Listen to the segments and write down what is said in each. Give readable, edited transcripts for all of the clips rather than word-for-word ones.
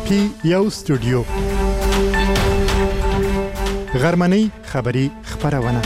پی یو سټوډیو غرمنۍ خبری خبرونه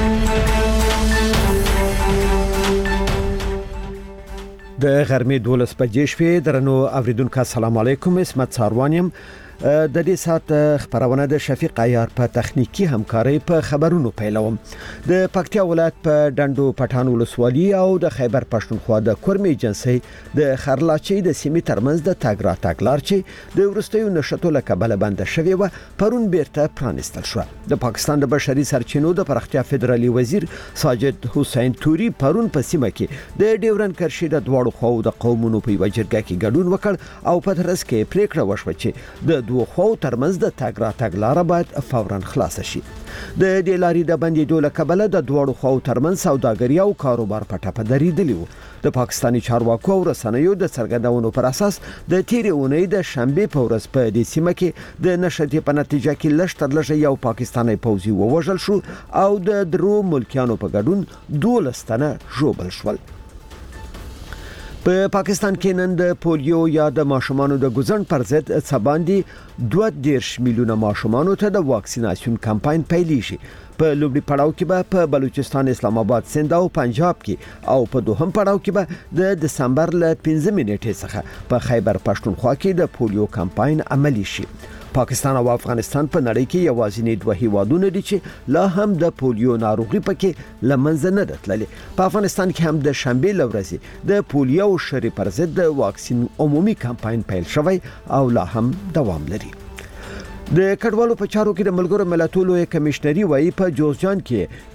د غرمې 12 بجې شوې درنو اوریدونکو السلام علیکم اسمت ساروانیم د دې سات خبرونه د شفیق عیار په تخنیکی همکاري په خبرونو پیلوم د پکتیا ولایت په ډندو پټان ولسوالي او د خیبر پښتونخوا د کورمې جنسي د خرلاچي د سیمې ترمنځ د تاګرا تاګلار چې د ورستیو نشټو لکبل بند شوی و پرون بیرته پرانستل شو د پاکستان د بشري سرچینو د پرختیا فدرالي وزیر ساجد حسین توري پرون په سیمه کې د ډیورن کرشي د دواړو خو د قومونو په وجرګه کې ګډون وکړ او په ترڅ کې پریکړه وشوه چې د دوه خو ترمنځ د تاګرا تاګلار باید فورا خلاص شي د دې لارې د بندیدو لکبل د دواړو خو ترمنځ سوداګري او کاروبار په ټاپه درېدلی و د پاکستاني چارواکو او رسنیو د څرګندونو پر اساس د تیرې اونۍ د شنبه په ورځ په دې سیمه کې د نشټې په نتیجه کې لږ یو پاکستاني پوځي ووژل شو او د درو ملکیانو په ګډون 12 تنه ژوبل شول په پاکستان کې نن د پولیو یا د ماشومانو د ګوزن پر ضد څباندي 2.5 میلیونه ماشومانو ته د واکسیناسیون کمپاین پیلېږي په لومړي پړاو کې به په بلوچستان اسلام آباد سند او پنجاب کې او په دوهم پړاو کې به د دسمبر ل 15 نیټې څخه په خیبر پښتونخوا کې د پولیو کمپاین عملی شي پاکستان او افغانستان په نړۍ کې یوازینی دوه هیوادونه دي چې لا هم د پولیو ناروغي پکې لمنځه نه تللې په افغانستان کې هم د شنبه لورځي د پولیو شری پر ضد د واکسین عمومي کمپاین پیل شوی او لا هم دوام لري د کډوالو په چارو کې د ملګرو ملتونو کمشنري وایي په جوزجان کې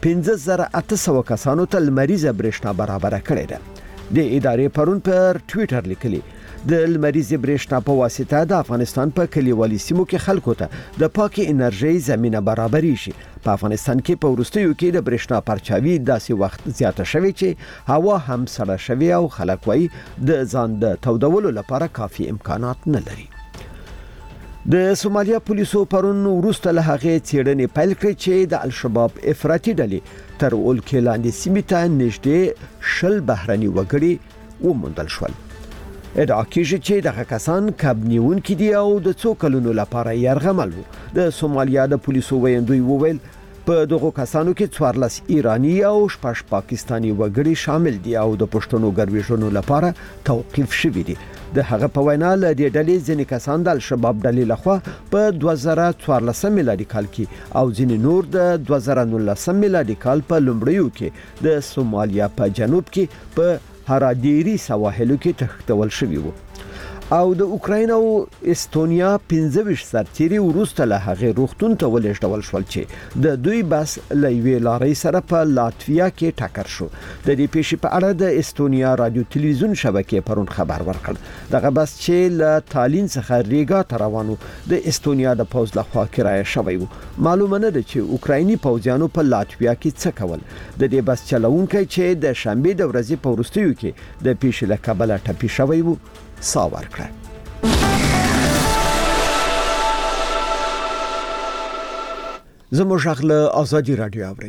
15800 کسانو ته لمریزه برېښنا برابر کړې ده د ادارې پرون پر ټوئیټر لیکلي د لمریزې برېښنا په واسطه د افغانستان په کلیوالي سیمو کې خلکو ته د پاکي انرژي زمينه برابرې شي په افغانستان کې په ورستیو کې د برېښنا پرچاوي داسې وخت زیاته شوی چې هوا هم سړه شوی او خلک وایي د ځان د تودولو لپاره کافي امکانات نه لري د سومالیا پولیسو پرون وروسته له هغه چیرنې پیل کړې چې د الشباب افراطي ډلې تر ولکې لاندې سیمې ته نږدې شل بهرني وګړي وموندل شول ادعا کیږي چې دغه کسان کابنیون کې دي او د څو کلونو لپاره یرغمل وو د سومالیا د پولیسو ویندوی وویل په دغه کسانو کې 14 ایرانی او 6 پاکستانی وګړي شامل دي او د پښتنو ګرویژنو لپاره توقيف شوی دي د هغه په وینا ل دې ډلې ځینې کسان د الشباب ډلې لخوا په 2014 میلادي کال کې او ځینې نور د 2019 میلادي کال په لومړیو کې د سومالیا په جنوب کې په هراديري سواحلو کې تختول شوی وو او د اوکراین او استونیا 15 سرتيري ورسته له هغه روختون ته ولېږدول شول چې د دوی بس لوي لارې سره په لاتویا کې ټاکر شو د دې پیښې په اړه د استونیا رادیو تلویزیون شبکې پرون خبر ورکړ دغه بس چې له تالین څخه ریګا ته روانو د استونیا د پوز لخوا کرایه شوی وو معلومه نه ده چې اوکرایني پوځیانو په لاتویا کې څه کول د دې بس چلونکي چې د شنبه د ورځې په ورستیو کې د پیښې له کبله ټپي شوی وو ساور کړه زموږ غله ازادي رادیو اوري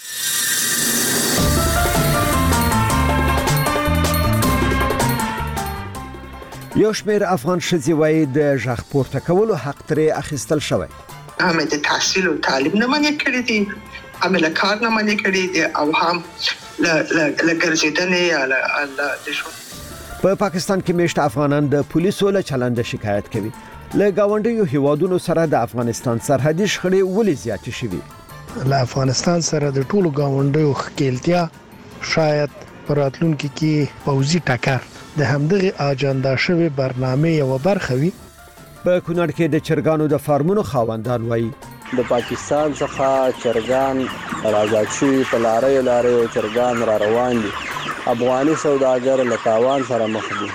یو شمېر افغان ښځې وایي د ژغ پورته کولو حق ترې اخیستل شوی هم د تحصیل او تعلیم نه منع کړی دي هم له کار نه منع کړی دي او هم له ګرځېدنې یا له په پاکستان کې میشت افغانان د پولیسو له چلند شکایت کوي له گاونډیو هیوادونو سره د افغانستان سرحدي شخړې ولې زیاتې شوې له افغانستان سره د ټولو گاونډیو خکېلتیا شاید پراتلونکو کې پوځي ټکر د همدغه اجنډا شوی برنامه یو برخه وي په کونړ کې د چرګانو د فارمونو خاوندان وایي د پاکستان څخه چرګان راځي شوی په لارې چرګان را روان دي افغاني سوداګر له تاوان سره مخ دي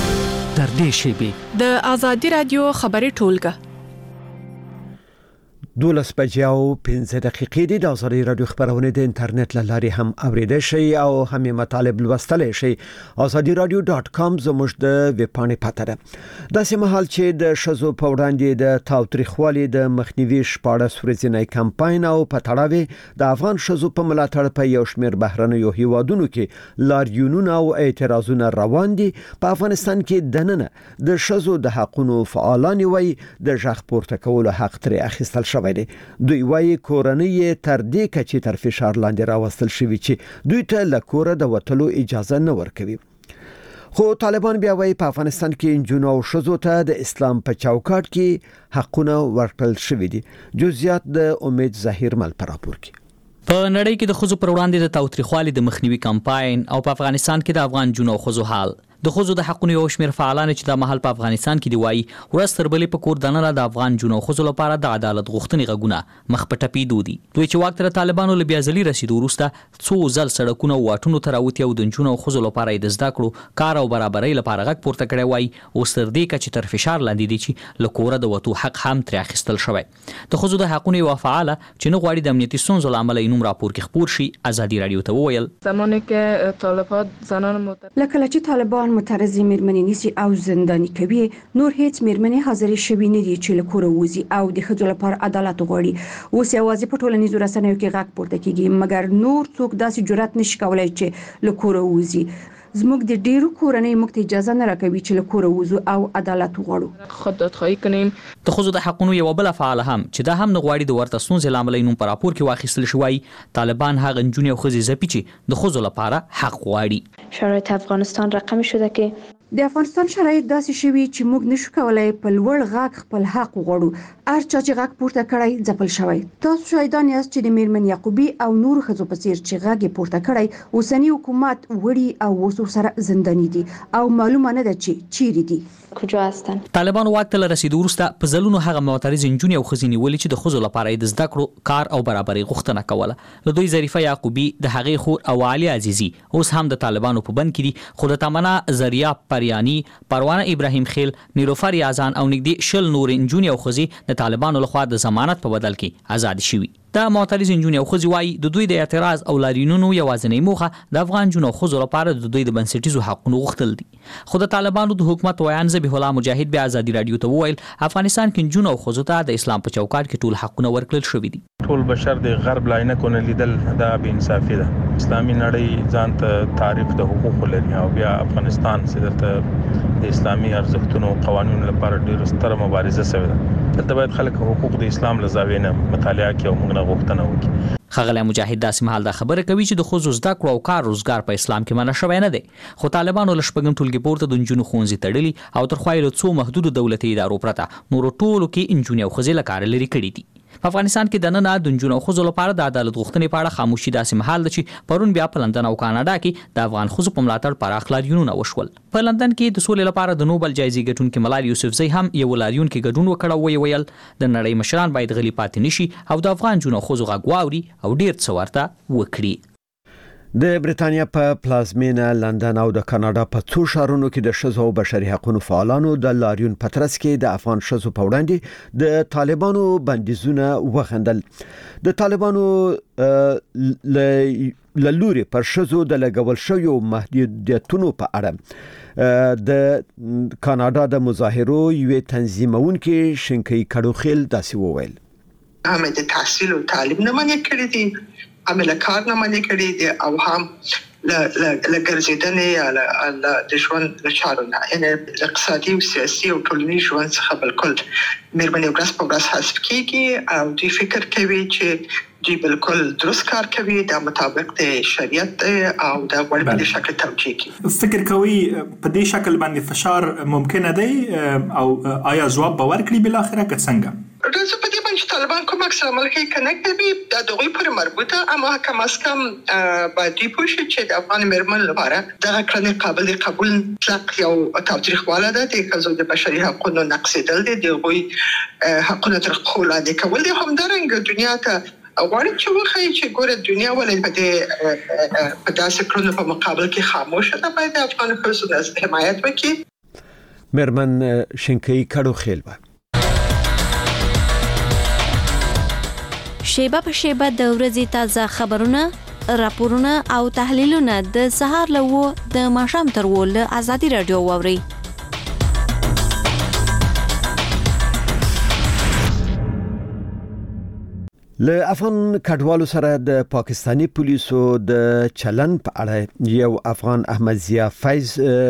تر دې شی د ازادي رادیو خبري ټولګه 12:15 د ازادي رادیو خبرونه د انټرنیټ لارې هم اوریدل شي او هم مطالب لوستل شي. azadiradio.com زموږ د ویب پاڼې پته ده. د سیمهال چې د شزو په وړاندې د تاوتریخوالي د مخنیوي شپاړس ورځنی کمپاین او په تړاو د افغان شزو په ملاتړ په یو شمېر بهرنیو هیوادونو کې لاریونونه او اعتراضونه روان دي. په افغانستان کې دننه د شزو د حقوقو فعالان وي د ژغ پورته کولو حق تر اخیستل شوی. دوی وايي کورنۍ تر دې کچې تر فشار لاندې راوستل شوی چې دوی ته له کوره د وټلو اجازه نه ورکوي. خو طالبان بیا وايي په افغانستان کې جنونو او شذو ته د اسلام په چوکاټ کې حقونه ورکړل شوی دي. جزئیات د امید ظاهر مل پر راپور کې. په نړۍ کې د خزو پر وړاندې د تاوتریخوالي د مخنیوي کمپاین او په افغانستان کې د افغان جنونو او خزو حال د خزو د حقونو یو شمېر فعالان چې د محل په افغانستان کې دی وایي ورځ تر بلې په کور دننه د افغان جنونو او خزو لپاره د عدالت غوښتنې غږونه مخ په ټپېدو دي. دوی چې واک تر طالبانو له بیازلي رسیدو وروسته څو ځل سړکونه او واټونو ته راوتي او د جنونو او خزو لپاره د زده کړو کار او برابرۍ لپاره غږ پورته کړی وایي اوس تر دې کچې تر فشار لاندې دي چې له کوره د وتو حق هم ترې اخیستل شوی. د خزو د حقونو یو فعاله چې نه غواړي د امنیتي ستونزو له امله یې نوم راپور کې خپور شي ازادي رادیو ته وویل زمانی که طالبان زنان لکه چې طالبان معترضي میرمنې نیسي او زنداني کوي نور هیڅ میرمنې حاضر شوي نه دي چې له کوره وځي او د ښځو لپاره عدالت غواړي. اوس یوازې په ټولنیزو رسنیو کې غږ پورته کیږي مګر نور څوک داسې جرأت نشي کولای چې له کوره وځي. زموږ د ډیرو کورنۍ موږ ته اجازه نه راکوي چې له کوره وځو او عدالت وغواړو. خود دادخواهی کنیم. د خزو د حقونو یو بل فعال هم چې دا هم نه غواړي د ورته ستونزې لامل نوم پر راپور کې واخیستل شوی. طالبان هغه نجونې او ښځې زپي چې د خزو لپاره حق غواړي. شرایط افغانستان رقم شده که د افغانستان شرایط داسې شوي چې موږ نشو کولای په لوړ غږ خپل حق وغواړو. هر چا چې غږ پورته کړی ځپل شوی. تاسو شاهدان یاست چې د میرمن یعقوبی او نور ښځو په څیر چې غږ پورته کړی اوسنی حکومت وړي او اوس سره زنداني دي او معلومه نه ده چې چیرې دي. کجا هستن؟ طالبان واک ته رسیدو وروسته په ځلونو هغه معترض نجونې او ښځې نیولې چې د ښځو لپاره د زده کړو کار او برابرۍ غوښتنه کوله. له دوی ظریفه یعقوبی د هغې خور او علي عزیزي اوس هم د طالبانو په بند کې دي خو د تمنا زریاب پریانی پروانه ابراهیم خیل نیلوفر یازان او نږدې 20 نور نجونې او ښځې د طالبانو لخوا د ضمانت په بدل کې آزاد شوي. دا معترض نجونې او ښځې وایي د دوی د اعتراض او لاریونونو یوازینۍ موخه د افغان جنونو او ښځو لپاره د دوی د بنسټیزو حقوقو غوښتل دي. خو د طالبانو د حکومت ویان ذبیح الله مجاهد بیا ازادي رادیو ته وویل افغانستان کې جنونو او ښځو ته د اسلام په چوکاټ کې ټول حقونه ورکړل شوي دي. ټول بشر د غرب لاینکونه لیدل دا بې انصافي ده. اسلامي نړۍ ځان ته تعریف د حقوقو لري او بیا افغانستان سره د اسلامي ارزښتونو او قوانینو لپاره ډېر ستر مبارزه شوې ده. دلته باید خلک حقوق د اسلام له زاویې نه مطالعه کوي او موږ نه غوښتنه وکړي. ښاغلی مجاهد داسې مهال دا خبره کوي چې د ښځو زده کړو او کار روزګار په اسلام کې منع شوی نه دی. خو طالبانو له شپږم ټولګي پورته د نجونو ښوونځي تړلي او تر خوا یې له څو محدودو دولتي ادارو پرته نورو ټولو کې نجونې او ښځې له کاره لرې کړي دي. په افغانستان کې دننه د نجونو او ښځو لپاره د عدالت غوښتنې په اړه خاموشي داسې مهال ده چې پرون بیا په لندن او کاناډا کې د افغان ښځو په ملاتړ پراخ لاریونونه وشول. په لندن کې د سولې لپاره د نوبل جایزې ګټونکي ملال یوسفزۍ هم یو لاریون کې ګډون وکړ او ویل د نړۍ مشران باید غلي پاتې نشي او د افغان جنونو او ښځو غږ واوري او ډیر څه ورته وکړي. د بریتانیا په پلازمینه لندن او د کاناډا په څو ښارونو کې د ښځو او بشري حقوقو فعالانو د لاریون په ترڅ کې د افغان ښځو په وړاندې د طالبانو بندیزونه وغندل. د طالبانو لوري پر ښځو د لګول شویو محدودیتونو په اړه د کاناډا د مظاهرو یوې تنظیمونکي شینکۍ کډوخیل داسې وویل. هم د تحصیل او تعلیم نه منع کړی دي عمل کار نه منع کړی دي او هم لګرځیدنې یا د ژوند له چارو نه یعنی اقتصادي او سیاسي او ټولنیز ژوند څخه بالکل مېرمنې ورځ په ورځ حذف کیږي او دوی فکر کوي چې دوی بالکل درست کار کوي د مطابق د شریعت او د غوړ په شکل توجیه کوي. فکر کوي په دې شکل باندې فشار ممکن دی او آیا ځواب به ورکړي بل اخره که څنګه؟ راځي په دې باندې طالبان کوم اکثر عمل کوي کنه کوي د دوی پر مربوطه اما کم از کم باید پوښي چې د افغان مېرمن لپاره د کړنې قابل قبول مطلق یو تاوتریخواله ده د ښځو د بشري حقوقو نقضېدل دي د دوی حقونه تر پښو لاندې کول دي. همدارنګه دنیا ته غواړي چې وښایي چې ګوره دنیا ولې په داسې کړنو په مقابل کې خاموشه ده. باید د افغان ښځو حمایت وکړي. مېرمن شینکۍ کډوخیل شیبه په شیبه د ورځې تازه خبرونه، راپورونه او تحلیلونه د سهار له 9 د ماښام تر 10 له آزادي رادیو واورئ. له افغان کډوالو سره د پاکستانی پولیسو د چلن په اړه یو افغان احمد ضیا فیض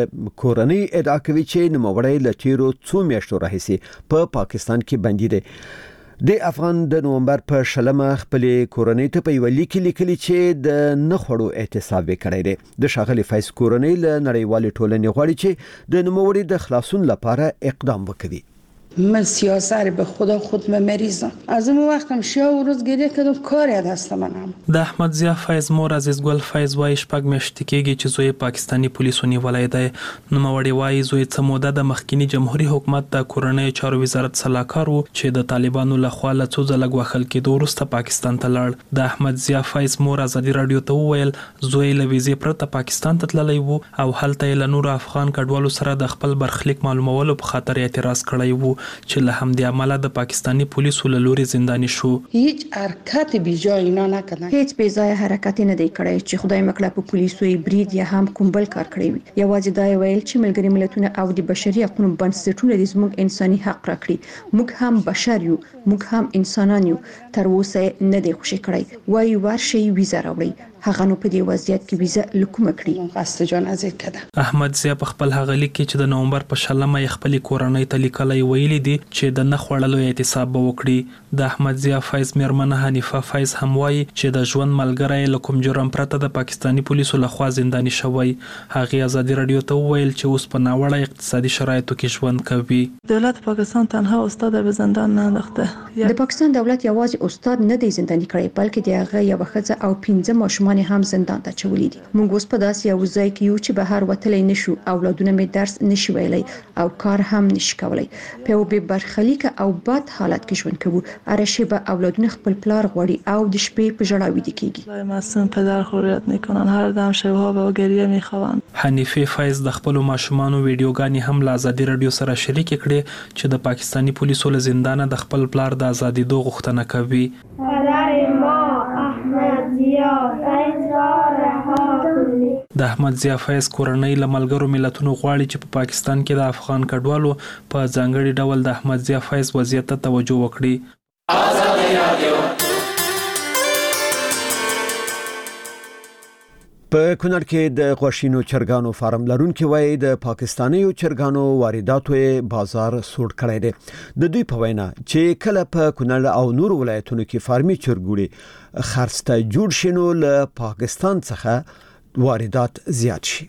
کورنۍ ادعا کوي چې نوموړی له تیرو 2 میاشتو راهیسې په پاکستان کې بندي دی. د افغان د نومبر په شلمه خپل کورنۍ ته په یو لیک لیکلی چې د نخړو احتساب وکړی دی. د شاغلي فیض کورنۍ له نړیوال ټولنې غواړي چې د نوموړي د خلاصون لپاره اقدام وکړي. من سیاست به خود مریضم. از اون وقتم شیا و روز گریه کردم کاری از دست منم. د احمد ضیا فیض مور عزیز ګل فیض وایي شپږ میاشتې کېږي چې زوی پاکستانی پولیسو نیولای دی. نوموړی وایي زوی څه موده د مخکینی جمهوریت حکومت د کورنۍ چارو وزارت سلاکار وو چې د طالبانو لخوا له څو ځله غوښل کېدو وروسته پاکستان ته لاړ. د احمد ضیا فیض مور ازادي رادیو ته وویل زوی له ویزې پرته پاکستان ته تللی وو او هلته له نور افغان کډوالو سره د خپل برخلیک معلومولو په خاطر اعتراض کړی وو چې له همدې عمله د پاکستانی پولیسو له لوري زنداني شو. هیڅ حرکت بی جای نه کړل. هیڅ بی ځای حرکت نه دی کړی چې خدای مکړه په پولیسو برید یا هم کوم بل کار کړی وي. یوازې دا ویل چې ملګری ملتونه او د بشري حقوقو بنسټونه د زموږ انساني حق راکړي. موږ هم بشر یو، موږ هم انسانان یو. تر اوسه نه دی خوشی کړی. وایي ورشي ویزه راوړي. هغه نو په دې وضعیت کې ویزه لکوم کړی. قصد جان از کده. احمد ضیا په خپل هغه لیک کې چې د نومبر په 16مه خپل کورنۍ ته لیکلی ویلي دي چې د نخوړلو احتساب وکړي. د احمد ضیا فیض میرمنه حنیفه فیض هم وایي چې د ژوند ملګری له کوم جرم پرته د پاکستانی پولیسو لخوا زنداني شوی. هغه ازادي رادیو ته ویل چې اوس په ناوړه اقتصادي شرایطو کې ژوند کوي. دولت پاکستان تنها استاد به زندان نه انداخته. د پاکستان دولت یوازې استاد نه دی زنداني کړی بلکې د هغه یو ښځه او 15 ماشومان هم زندان ته چولې دي. موږ اوس په داسې یو ځای کې یو چې بهر وتلې نشو، اولادونه مې درس نشي ویلای او کار هم نشي کولای. په یو بې برخلیک او بد حالت کې ژوند کوو. هر شیبه اولادونه خپل پلار غواړي او د شپې په ژړا ویده کیږي. معصوم پدر خوریت میکنن، هر دم شبها به گریه میخوان. حنیفه فیض د خپل ماشومانو ویډیوګانې هم له آزادي رادیو سره شریک کړي چې د پاکستانی پولیسو له زندانه د خپل پلار د ازادي دوه غوښتنه کوي. د احمد ضیا فیض کورنۍ له ملګرو ملتونو غواړي چې په پاکستان کې د افغان کډوالو په ځانګړي ډول د احمد ضیا فیض وضعیت ته توجه وکړي. آزادي رادیو په کونړ کې د غوښینو چرګانو فارم لرونکي وایي د پاکستاني چرګانو وارداتو بازار سوړ کړی دی. د دوی په وینا چې کله په کونړ او نور ولایتونو کې فارمي چرګوړي خرڅته جوړ شینو له پاکستان څخه واردات زیات شي.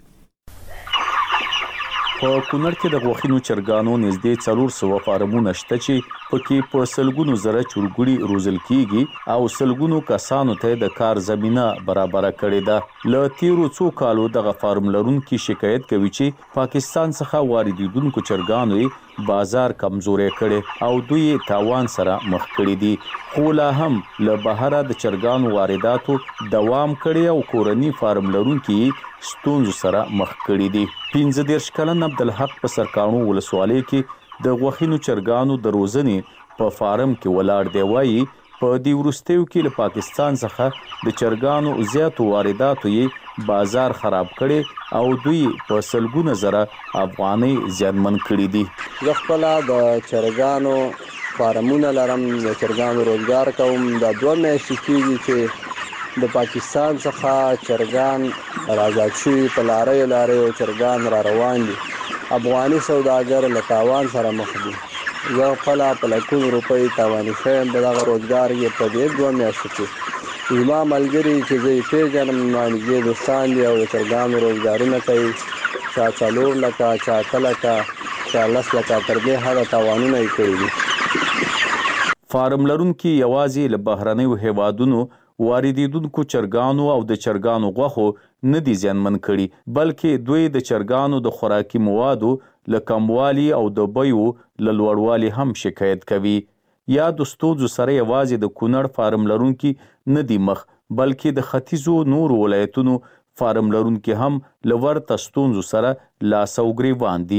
په کونړ کې د غوښینو چرګانو نږدې 400 فارمونه شته چې پکې په سلګونو زره چرګوړي روزل کیږي او سلګونو کسانو ته د کار زمينه برابر کړې ده. له تیرو څو کالو دغه فارم لرونکي شکایت کوي چې پاکستان څخه واردېدونکو چرګانو بازار کمزوري کړي او دوی تاوان سره مخ کړي دي. خو لا هم له بهره د چرګانو وارداتو دوام کړي او کورنی فارم لرونکي ستونزو سره مخ کړي دي. 15 کلن عبدالحق په سرکانو ولسوالۍ کې د غوښینو چرګانو د روزنې په فارم کې ولاړ دی. وایي په دې وروستیو کې له پاکستان څخه د چرګانو زیاتو وارداتو یې بازار خراب کړي او دوی په سلګونه زره افغانۍ زیانمن کړي دي. زه خپل د چرګانو فارمونه لرم، د چرګانو روزګار کوم. دا 2 میاشتې کېږي چې د پاکستان څخه چرګان راځي شوي، په لاریو چرګان را روان دي. افغاني سوداګر له تاوان سره مخ دي. زه خپل په لکونو روپۍ تاواني شوم د دغه روزګار یې په دې 2 میاشتو کې. زما ملګري چې زه یې پیژنم نږدې دوستان دي او د چرګانو روزګارونه کوي، چا 4 لکه، چا 8 لکه، چا 10 لکه، تر دې حده تاوانونه یې کړي دي. فارم لرونکي یوازې له بهرنیو هیوادونو واردېدونکو چرګانو او د چرګانو غوښو نه دي زیانمن کړي، بلکې دوی د چرګانو د خوراکي موادو له کموالي او د بیو له لوړوالي هم شکایت کوي. یا د ستونزو سره یوازې د کونړ فارم لرونکي نه دي مخ، بلکې د ختیځو نور ولایتونو فارم لرونکي هم له ورته ستونزو سره لاس او ګریوان دي.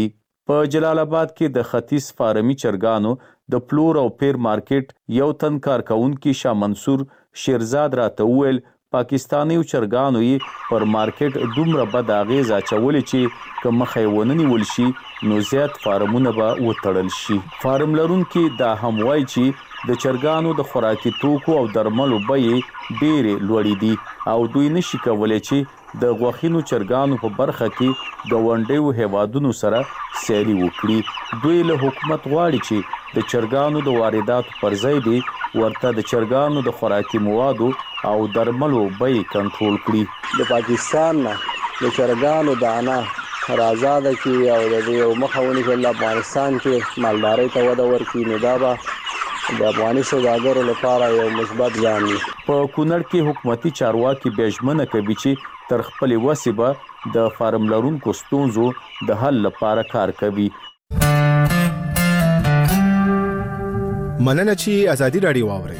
په جلال آباد کې د ختیځ فارمي چرګانو د پلور او پیر مارکیټ یو تن کارکونکي شاه منصور شیرزاد راته وویل پاکستاني چرګانو یې پر مارکیټ دومره بد اغیز اچولې چې که مخې ونه نیول شي نو زیات فارمونه به وتړل شي. فارم لرونکي دا هم وایي چې د چرګانو د خوراکي توکو او درملو بیې ډېرې لوړې دي او دوی نشي کولی چې د غوښینو چرګانو په برخه کې ګاونډیو هیوادونو سره سیالي وکړي. دوی له حکومت غواړي چې د چرګانو د وارداتو پر ځای دی ورته د چرګانو د خوراکي موادو او درملو بیې کنټرول کړي. د پاکستان نه د چرګانو دانه آزاد کی او د دې مخاوني په افغانستان کې مالداري ته وده ورکړي نو دا به د افغاني سوداګرو لپاره یو مثبت ګام وي. په کونړ کې حکومتي چارواکي بېژمنه کوي چې تر خپل وسې به د فارم لرونکو ستونزو د حل لپاره کار کوي. مننه چې ازادي رادیو واوري.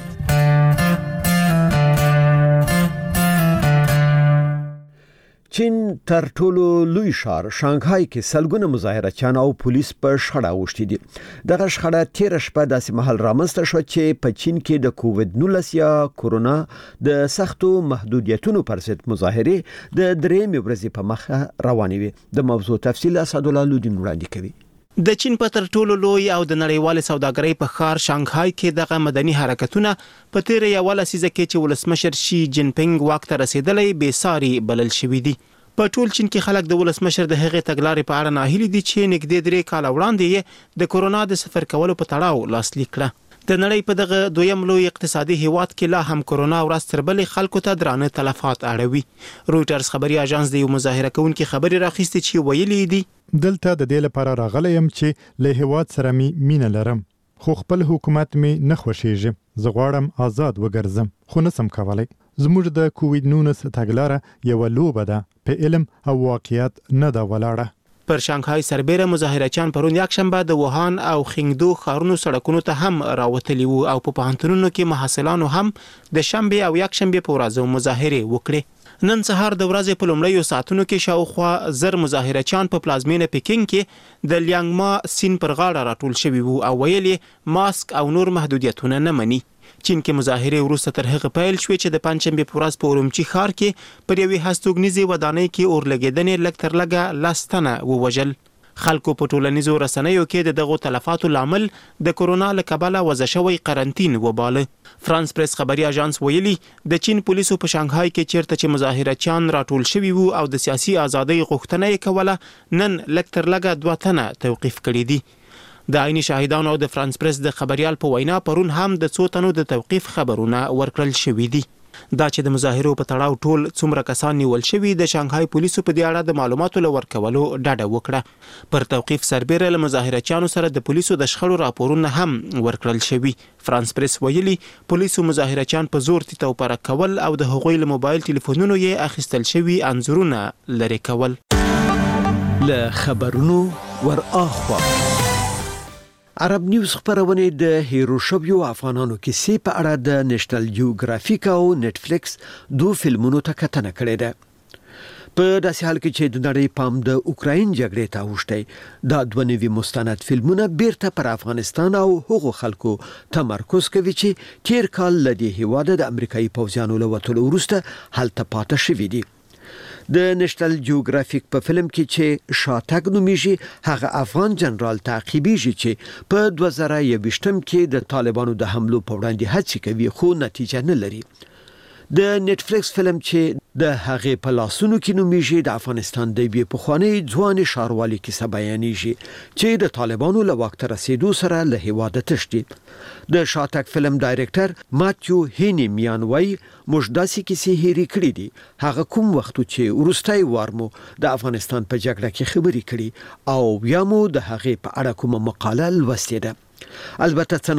چین تر ټولو لوی ښار شانګهای کې سلګونه مظاهرچیان او پولیس په شخړه اوښتي دي. دغه شخړه تیر شپه داسې مهال رامنځته شو چې په چین کې د کووډ-19 یا کورونا د سختو محدودیتونو پر ضد مظاهره د درېمې ورځې په مخه روانې وي. د موضوع تفصیل اسد الله لودین وړاندې کوي. د چین په تر ټولو لوی او د نړیوال سوداګرۍ په ښار شانګهای کې دغه مدني حرکتونه په تیر یو لسیزه کې چې ولسمشر شي جین پینګ واک ته رسیدلې بې ساري بلل شوې دي. په ټول چین کې خلک د ولسمشر د هغې تګلارې په اړه ناهیلي دي چې نږدې 3 کال وړاندې د کورونا د سفر کولو په تړاو لاسلیک کړه. د نړۍ په دغه دویم لوی اقتصادي هیواد کې لا هم کورونا ورځ تر بلې خلکو ته درانه تلفات اړوي. رويټرز خبري اژانس د یو مظاهره کوونکي خبري راخیستي چې ویلي دي دلته د دې لپاره راغلی يم چې له هیواد سره می مینه لرم خو خپل حکومت می نه خوښیږي. زه غواړم آزاد وګرځم خو نسم کولای. زموږ د کووډ-19 تګلاره یو لوبه ده په علم او واقعیت نه دا ولاړه. پر شانګهای سربېره مظاهرچیان پرون یکشنبه د ووهان او خینګدو ښارونو سړکونو ته هم راوتلي وو او په پوهنتونونو کې محصلانو هم د شنبه او یکشنبه په ورځو مظاهره وکړې. نن سهار د ورځې په لومړیو ساعتونو کې شاوخوا 1000 مظاهرچیان په پلازمینه پکین کې د لیانګما سین پر غاړه راټول شوي وو او ویل ماسک او نور محدودیتونه نه مني. چین کې مظاهره وروسته تر هغه پیل شوې چې د پنځشنبه په ورځ په اورمچي ښار کې پر یوې هستوګنیزې ودانۍ کې اور لګېدنې لږ تر لږه لاستنه ووژل. خلکو په ټولنیزو رسنیو کې د دغو تلفاتو لامل د کورونا له کبله وضع شوی قرنطین وباله. فرانس پریس خبري اژانس ویلي د چین پولیسو په شانګهای کې چیرته چې مظاهرچیان راټول شوي وو او د سیاسي ازادۍ غوښتنه یې کوله نن لږ تر لږه 2 تنه توقیف کړي دي. د عیني شاهدانو او د فرانس پریس د خبريال په وینا پرون هم د 2 تنو د توقیف خبرونه ورکړل شوي دي. دا چې د مظاهرو په تړاو ټول څومره کسان نیول شوي د شانګهای پولیسو په دې اړه د معلوماتو لورکولو ډاډه وکړه. پر توقیف سربېره له مظاهرچیانو سره د پولیسو د شخړو راپورونه هم ورکړل شوي. فرانس پریس ویلي پولیسو مظاهرچیان په زور تیتوپره کول او د هغوی له موبایل ټلیفونونو یې اخیستل شوي انځورونه لري کول. له خبرونو ور اخوا عرب نیوز خبرونه د هیروشوبیو افغانانو کیسې په اړه د نېشنل جیوګرافیک او نتفلیکس 2 فلمونو ته کتنه کړې ده. په داسې حال کې چې د نړۍ پام د اوکراین جګړې ته اوښتی دا 2 نوي مستند فلمونه بیرته پر افغانستان او هغو خلکو تمرکز کوي چې تیر کال له دې هیواده د امریکایي پوځیانو له وتلو وروسته هلته پاتې شوي دي. د نېشنل جیوګرافیک په فلم کې چې شاتګ نومیږي هغه افغان جنرال تعقیبېږي چې په 2021 کې د طالبانو د حملو په وړاندې هڅې کوي خو نتیجه نه لري. د نتفلیکس فلم چې د هغې په لاسونو کې نومیږي د افغانستان د یوې پخوانۍ ځوانې ښاروالۍ کیسه بیانېږي چې د طالبانو له واک ته رسېدو سره له هیواده تښتي. د شاتګ فلم ډایرکټر ماتیو هینی میان وایي موږ داسې کیسې هېرې کړې دي هغه کوم وخت چې وروستی وار مو د افغانستان په جګړه کې خبرې کړې او بیا مو د هغې په اړه کومه مقاله لوستې ده.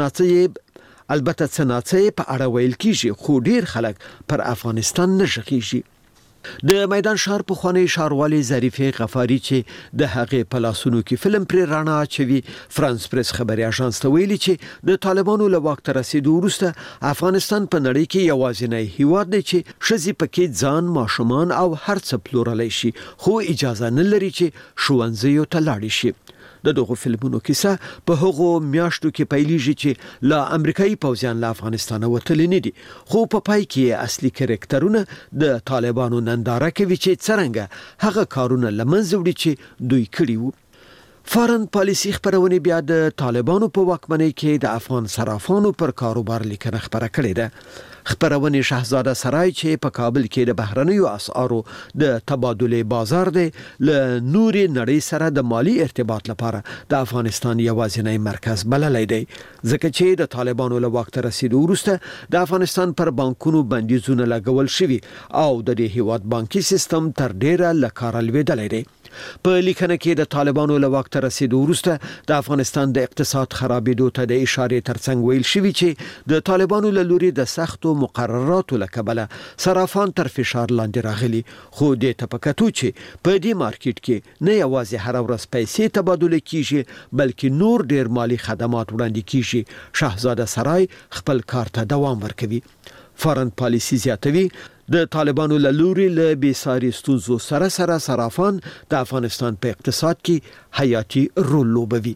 البته څناڅه په اړه ویل کیږي خو ډیر خلک پر افغانستان نه ژغېږي. د میدان شهر په خوانی ښاروالۍ ظریفه غفاری چې د هغې په لاسونو کې فلم پر رڼا اچوي فرانس پریس خبري اژانس ته ویلي چې د طالبانو له واک ته رسیدو وروسته افغانستان په نړۍ کې یوازینی هیواد دی چې ښځې پکې ځان ماشومان او هر څه پلورلی شي خو اجازه نه لري چې ښوونځیو ته لاړ شي. دغه فلمونو کیسه په هغو میاشتو کې پیلېږي چې لا امریکایي پوځیان له افغانستان وتلي نه دي، خو په پای کې اصلي کرکټرونه د طالبانو ننداره کوي چې څرنګه هغه کارونه لمنځه وړي چې دوی کړي وو. فارن پالیسی خبرونه بیا د طالبانو په واکمنۍ کې د افغان صرافانو پر کاروبار لیکنه خبره کړې ده. خبرونه شاهزاده سرای چې په کابل کې د بهرنیو اسعارو د تبادله بازار دی له نوري نړۍ سره د مالی ارتباط لپاره د افغانستان یوازینی مرکز بللی دی، ځکه چې د طالبانو له وخت رسیدو وروسته د افغانستان پر بانکونو بندیزونه لګول شوي او د دې هیواد بانکي سیستم تر ډیره له کاره لوېدلی دی. په لیکنه کې د طالبانو له وخت رسیدو وروسته د افغانستان د اقتصاد خرابېدو ته د اشارې ترڅنګ ویل شوی چې د طالبانو له لوري د سختو مقرراتو له کبله صرافان تر فشار لاندې راغلي، خو د تپکتو چې په دې مارکیټ کې نه یوازې هر ورځ پیسې تبادله کیږي بلکې نور ډیر مالی خدمات وړاندې کیږي، شاهزاده سرای خپل کار ته دوام ورکوي. فارن پالیسی زیاتوي د طالبانو له لوري له بیساري ستونزو سره صرافان د افغانستان په اقتصاد کې حیاتي رول لوبوي.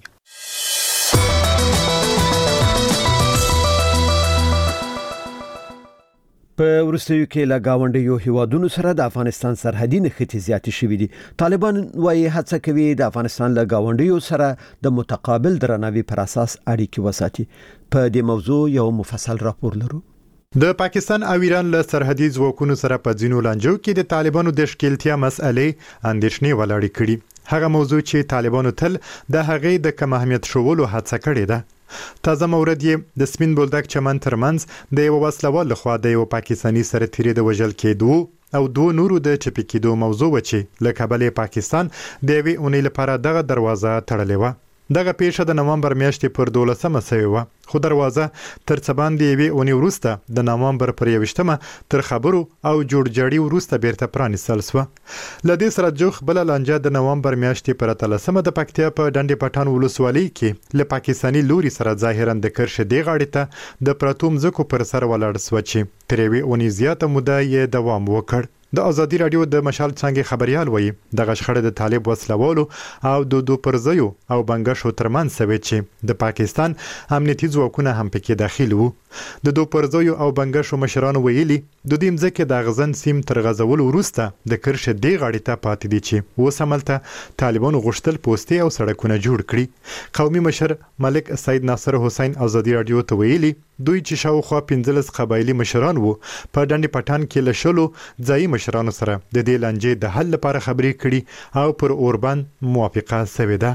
په وروستیو کې له گاونډیو هیوادونو سره د افغانستان سرحدي نښتې زیاتې شوې دي. طالبان وايي هڅه کوي د افغانستان له گاونډیو سره د متقابل درناوي پر اساس اړیکې وساتي. په دې موضوع یو مفصل راپور لرو. د پاکستان او ایران له سرحدي ځواکونو سره په ځینو لانجو کې د طالبانو د ښکیلتیا مسئلې اندېښنې ولاړې کړي. هغه موضوع چې طالبانو تل د هغې د کم اهمیت شولو هڅه کړې ده. تازه مورد یې د سپین بولدک چمن ترمنځ د یو وسلوال لخوا د یو پاکستانی سرتیري د وژل کېدو او دوه نورو د چپی کېدو موضوع و چې له کابل پاکستان د یوې اونۍ لپاره دغه دروازه تړلې و. دغه پیښه د نومبر میاشتې پر 12مه شوې و، خو دروازه تر څه باندې یوې اونۍ وروسته د نومبر پر 21مه تر خبرو او جوړجاړي وروسته بیرته پرانیستل شوه. له دې سره جوخ بل لانجه د نومبر میاشتې پر 13مه د پکتیا په ډنډې پټان ولسوالۍ کې له پاکستاني لوري سره ظاهرا د کرښې دی غاړې ته د پراتوم ځکو پر سر ولاړ شو چې تر یوې اونۍ زیاته موده یې دوام وکړ. د ازادي رادیو د مشال څنګه خبريال وایي دغه شخړه د طالب وسلوالو او د دو پرځیو او بنګښو ترمن سوي چې د پاکستان امنیتي ځواکونه هم پکې داخل وو. د دو پرځیو او بنګښو مشرانو ویلي د دې مځکه د غزن سیم تر غزول وروسته د کرښې دی غاړې ته پاتې دي چې وسملته طالبانو غشتل پوسټي او سړکونه جوړ کړي. قومي مشر ملک سید ناصر حسین ازادي رادیو ته ویلي دوی چې شاوخوا 15 قبایلی مشران وو په ډنډې پټان کې لشلو ځای مشرانو سره د دې لانجې د حل لپاره خبرې کړي او پر اوربان موافقه شوې ده.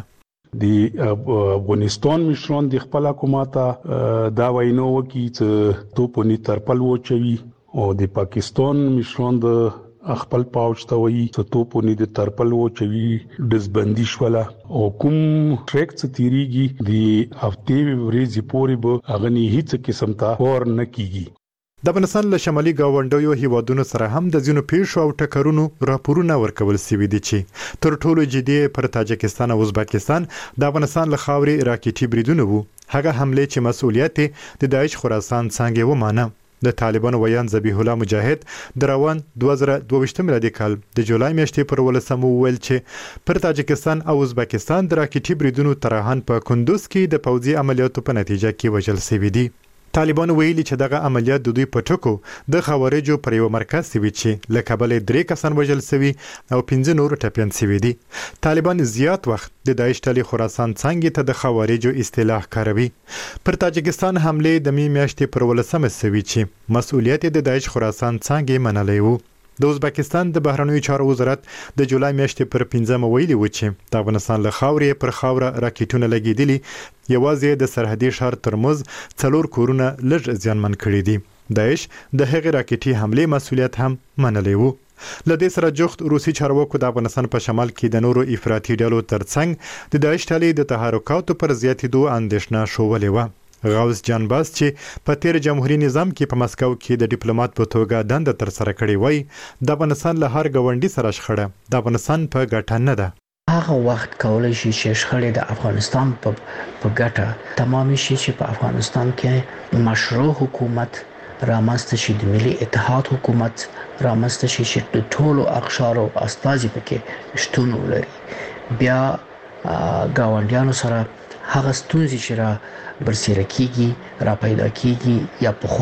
د افغانستان مشران د خپل حکومت دا وینو وکي چې توپونی ترپل وچوي او د پاکستان مشران د خپل پاوچ ته وایي چې توپونی د ترپل وچوي دزبندي شوله او کوم ټریک څه تیریږي د هفتې ورځې پورې به اغنی هیڅ قسم ته ور نه کیږي. د افغانستان له شمالي گاونډیو هیوادونو سره هم د ځینو پیښو او ټکرونو راپورونه ورکول شوي دي چې تر ټولو جدي پر تاجکستان او ازبکستان د افغانستان له خاورې راکېټي بریدونه وو. هغه حمله چې مسؤلیت د داعش خراسان څنګه ومانه. د طالبانو ویان ذبیح الله مجاهد د روان 2022 میلادي کال د جولای میاشتې پر 18 ویل چې پر تاجکستان او ازبکستان د راکېټي بریدونو ترهان په کندوز کې د پوځي عملیاتو په نتیجه کې وژل شوي دي. طالبان ویلي چې دغه عملیات د دوی په ټکو د خوارجو پر یو مرکز سوي چې له کابل 3 کسان وژل شوي او 15 نور ټپيان شوي دي. طالبان زیات وخت د داعش ډلې خراسان څنګه ته د خوارجو اصطلاح کاروي. پر تاجکستان حمله د می میاشتې پر 18 شوي چې مسؤلیت د داعش خراسان څنګه منلای وو. د ازبکستان د بهرنیو چارو وزارت د جولای میاشتې پر 15 ویلي و چې د افغانستان له خاورې پر خاوره راکېټونه لګېدلي، یوازې د سرحدي ښار ترمز 4 کورونه لږ زیانمن کړي دي. داعش د هغې راکېټي حمله مسؤلیت هم منلی وو. له دې سره جوخت روسي چارواکو د افغانستان په شمال کې د نورو افراطي ډلو ترڅنګ د داعش ډلې د تحرکاتو پر زیاتېدو اندېښنه شولې وه. غوث جان باز چې په تیر جمهوریت نظام کې په مسکو کې د ډیپلوماټ په توګه دنده تر سره کړې وای د افغانستان له هر ګاونډي سره شخړه د افغانستان په ګټه نه ده. هغه وخت کولای شي چې شخړې د افغانستان په ګټه تمام شي چې په افغانستان کې مشروع حکومت رامنځته شي، د ملي اتحاد حکومت رامنځته شي چې د ټولو اقشارو استازي پکې شتون ولري. بیا گاونډیانو سره هغه ستونزې چې را برسېره کیږي را پیدا کیږي یا په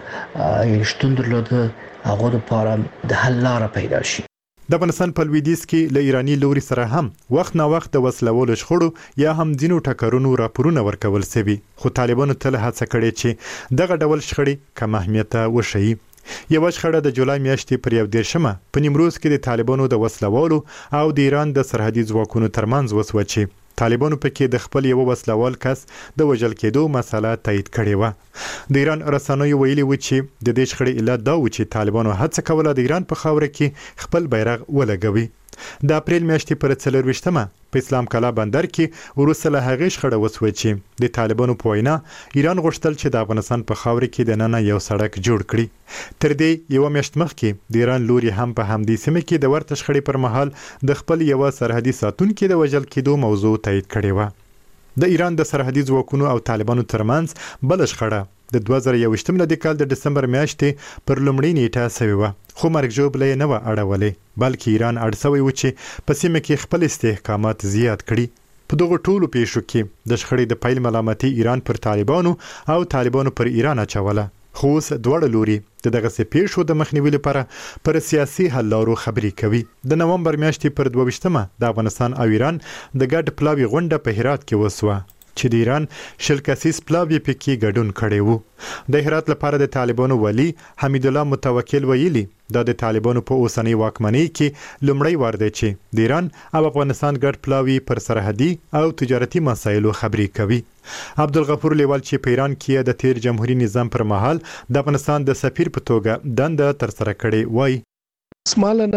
خوا شتون درلوده هغه لپاره د حل لاره پیدا شي. د افغانستان په لویدیځ کې له ایرانی لوري سره هم وخت نا وخت د وسلوالو شخړو یا هم ځینو ټکرونو راپورونه ورکول شوي، خو طالبانو تل هڅه کړې چې دغه ډول شخړې کم اهمیته وشي. یو شخړه د جولای میاشتې پر 11مه په نیمروز کې د طالبانو د وسلوالو او د ایران د سرحدي ځواکونو ترمنځ وسوه چې طالبانو پکې د خپل یو وسلوال کس د وژل کېدو مسله تایید کړې و. د ایران رسنیو ویلي و چې د دې شخړې علت دا و چې طالبانو هڅه کوله د ایران په خاوره کې خپل بیرغ ولګوي. د اپریل میاشتې پر 24مه په اسلام کلا بندر کې وروسته له هغې شخړه وسوه چې د طالبانو په وینا ایران غوښتل چې د افغانستان په خاوره کې دننه یو سړک جوړ کړي. تر دې یو میاشت مخکې د ایران لوري هم په همدې سیمه کې د ورته شخړې پر مهال د خپل یو سرحدي ساتونکو د وژل کېدو موضوع تایید کړې و. د ایران د سرحدي ځواکونو او طالبانو ترمنځ بل شخړه د 2021 کال د دسمبر میاشتې پر لومړۍ نیټه شوې و، خو مرګ ژوبله نه و اړولې، بلکې ایران اړسوي و چې په سیمه کې خپل استحکامات زیات کړي. په دغه ټولو پیښو کې د شخړې د پیل ملامتي ایران پر طالبانو او طالبانو پر ایران اچوله، خو اوس دواړه لوري دغه پیښو د مخنیوي لپاره پر سیاسي حل لارو خبرې کوي. د نومبر میاشتې پر 22مه د افغانستان او ایران د ګډ پلاوي غونډه په هرات کې وسوه چې د ایران شل کسیز پلاوی پکې ګډون کړی وو. د هرات لپاره د طالبانو ولی حمید الله متوکل ویلي دا د طالبانو په اوسنۍ واکمنۍ کې لومړی وار دی چې د ایران او افغانستان ګډ پلاوی پر سرحدي او تجارتي مسایلو خبرې کوي. عبدالغفور لیوال چې په ایران کې د تیر جمهوریت نظام پر مهال د افغانستان د سفیر په توګه دنده تر سره کړې وای. سماله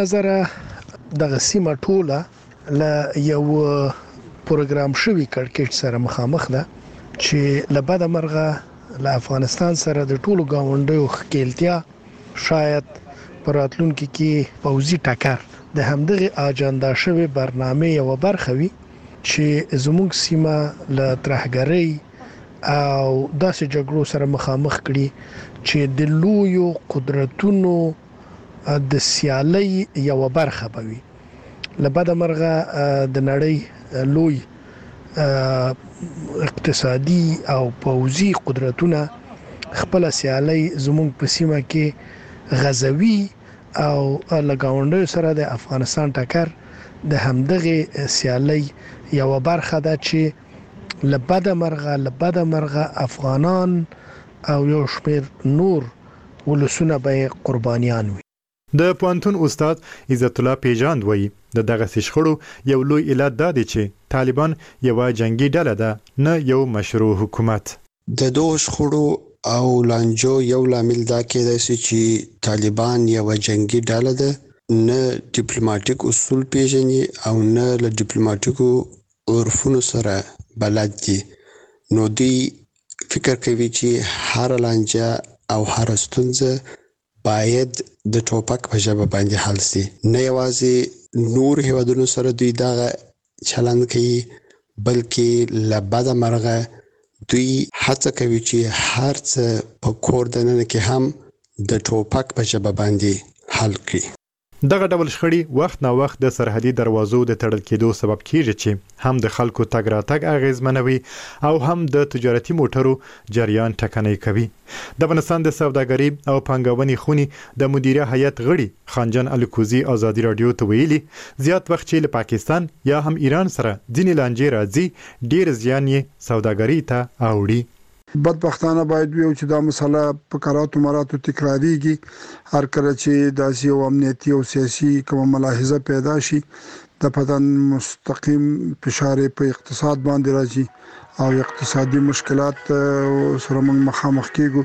نظر د سیمه ټوله ل یو پروګرام شوی کړکېچ سره مخامخ ده چې لبد مرغه له افغانستان سره د ټولو گاونډیو خکېلتیا شاید پراتلونکو کې پوزي ټکر د همدغه اجنډا شوی برنامه یو برخه وي چې زموږ سیمه له ترهګرۍ او داسې جګړو سره مخامخ کړي چې د لویو قدرتونو د سیالي یو برخه بوي. لبد مرغه د نړۍ لوی اقتصادي او پوځي قدرتونه خپل سیالي زموږ په سیمه کې غزوي او لګاونډیو سره د افغانستان ټکر د همدغه سیالي یو برخه ده چې لبد مرغه افغانان او یو شمیر نور ولسونه به قربانیان وي. د پوهنتون استاد عزت الله پیجاند وایي د دغه شخړو یو لوی علت دا دی چې طالبان یو جنگي ډله ده نه یو مشروع حکومت. د دوه شخړو او لانجو یو لامل دا کېدای چې طالبان یو جنگي ډله ده، نه ډیپلوماټیک اصول پیژني او نه له ډیپلوماټیکو عرفونو سره بلد دي. نو دوی فکر کوي چې هر لانجه او هر ستونزه باید د ټوپک په ژبه باندې حل شي. نه یوازې نور هیوادونو سره دوی دا چلند کوي، بلکې لبد مرغه دوی هڅه کوي چې هر څه په کور دننه کې هم د ټوپک په ژبه باندې حل کړي. دغه ډول شخړې وخت نا وخت د سرحدي دروازو د تړل کېدو سبب کیږي چې هم د خلکو تګ راتګ اغیزمنوي او هم د تجارتي موټرو جریان ټکنۍ کوي. د افغانستان د سوداګرۍ او پانګونې خونی د مدیره هیئت غړي خانجان الکوزي ازادي رادیو ته ویلي زیات وخت چې له پاکستان یا هم ایران سره ځینې لانجې راځي ډیر زیان یې سوداګرۍ ته اوړي. بدبختانه باید ویو چې دا مسله په قراراتو مراتو تکراریږي. هر کله چې داسې یو امنیتي او سیاسي کومه ملاحظه پیدا شي د پدن مستقیم فشار په اقتصاد باندې راځي او اقتصادي مشکلات سره موږ مخامخ کیږو.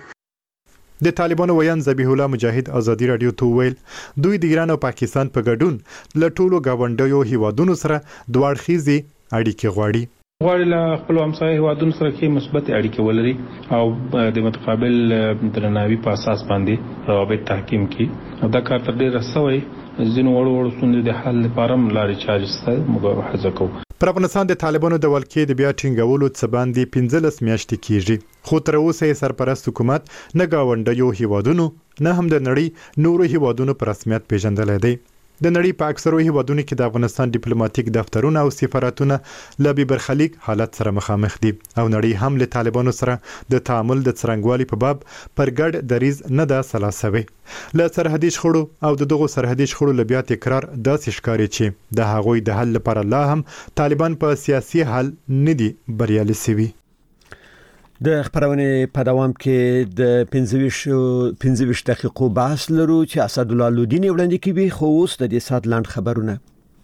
د طالبانو ویان ذبیح الله مجاهد ازادي رادیو ته ویل دوی د ایران او پاکستان په ګډون له ټولو گاونډیو هیوادونو سره دوه اړخیزې اړیکې غواړي. غواړي له خپل همسایه هیوادونو سره کې مثبت اړیکې ولري او د متقابل درناوي په اساس باندې روابط تحکیم کړي. دا کار تر ډیره سوی ځینو وړو ستونزو د حل لپاره لارې چارې شته موږ هڅه کوو. پر افغانستان د طالبانو د ولکې د بیا ټینګولو څه باندې 15 میاشتې کیږي، خو تر اوسه یې سرپرست حکومت نه گاونډیو هیوادونو نه هم د نړۍ نورو هیوادونو په رسمیت پیژندل دی. د نړۍ په اکثرو هیوادونو کې د افغانستان ډیپلوماټیک دفترونه او سفارتونه له بې برخلیک حالت سره مخامخ دي او نړۍ هم له طالبانو سره د تعامل د څرنګوالي په باب پر ګډ دریز نه ده سلاسوي. له سرحدي شخړو او دغه سرحدي شخړو له بیا تکرار داسې ښکاري چې د هغوی د حل لپاره لا هم طالبان په سیاسي حل نه دي بریالي شوي. د خبرونه په دوام کې د 15 دقیقو بحث لرو چې اسدالله لودینی وړاندې کوي. خو اوس د دې سات لاند خبرونه.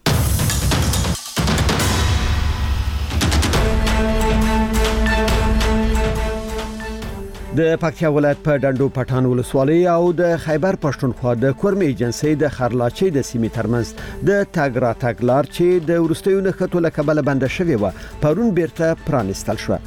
د پکتیا ولایت په ډنډو پټان ولسوالۍ او د خیبر پښتونخوا د کورمې ایجنسۍ د خرلاچۍ د سیمې ترمنځ د تاګ راتګ لار چې د ورستیو نښتو له کبله بنده شوې و پرون بیرته پرانستل شو.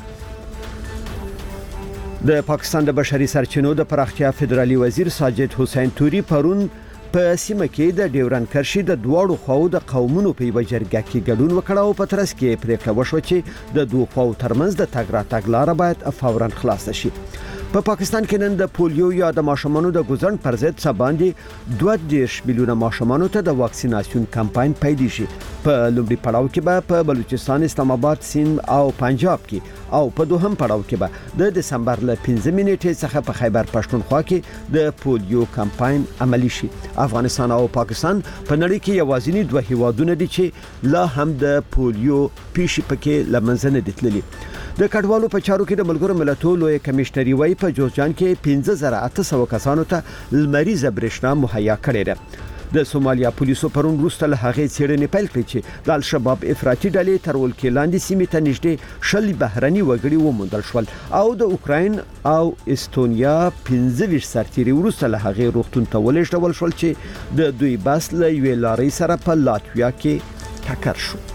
د پاکستان د بشري سرچینو د پراختیا فدرالي وزیر ساجد حسین توري پرون په سیمه کې د ډیورن کرښې د دواړو خواو د قومونو په یو جرګه کې ګډون وکړ او په ترڅ کې پریکړه وشوه چې د دوه خواو ترمنځ د تاګ راتګ لار باید فوراً خلاص شي. په پاکستان کې نن د پولیو یا د ماشومانو د ګوزن پر ضد سباندې 2.5 میلیونه ماشومانو ته د واکسیناسیون کمپاین پیلېږي. په لومړي پړاو کې به په بلوچستان، اسلام آباد، سند او پنجاب کې او په دوهم پړاو کې به د دسمبر له 15 نیټې څخه په خیبر پښتونخوا کې د پولیو کمپاین عملی شي. افغانستان او پاکستان په نړۍ کې یوازینی دوه هیوادونه دي چې لا هم د پولیو پیښې پکې لمنځه نه دي تللي. د کډوالو په چارو کې د ملګرو ملتونو لوی کمشنري وای په جوزجان کې 15800 کسانو ته لمریزه برېښنا مهیا کړې ده. د سومالیا پولیسو پرون وروسته له هغې څېړنې پیل کړې چې د الشباب افراطي ډلې تر ولکې لاندې سیمې ته نږدې 20 بهرني وګړي وموندل شول او د اوکراین او استونیا 15 سرتیري وروسته له هغې روغتون ته ولېږدول شول چې د دوی بس له یوې لارۍ سره په لاتویا کې ټکر شو.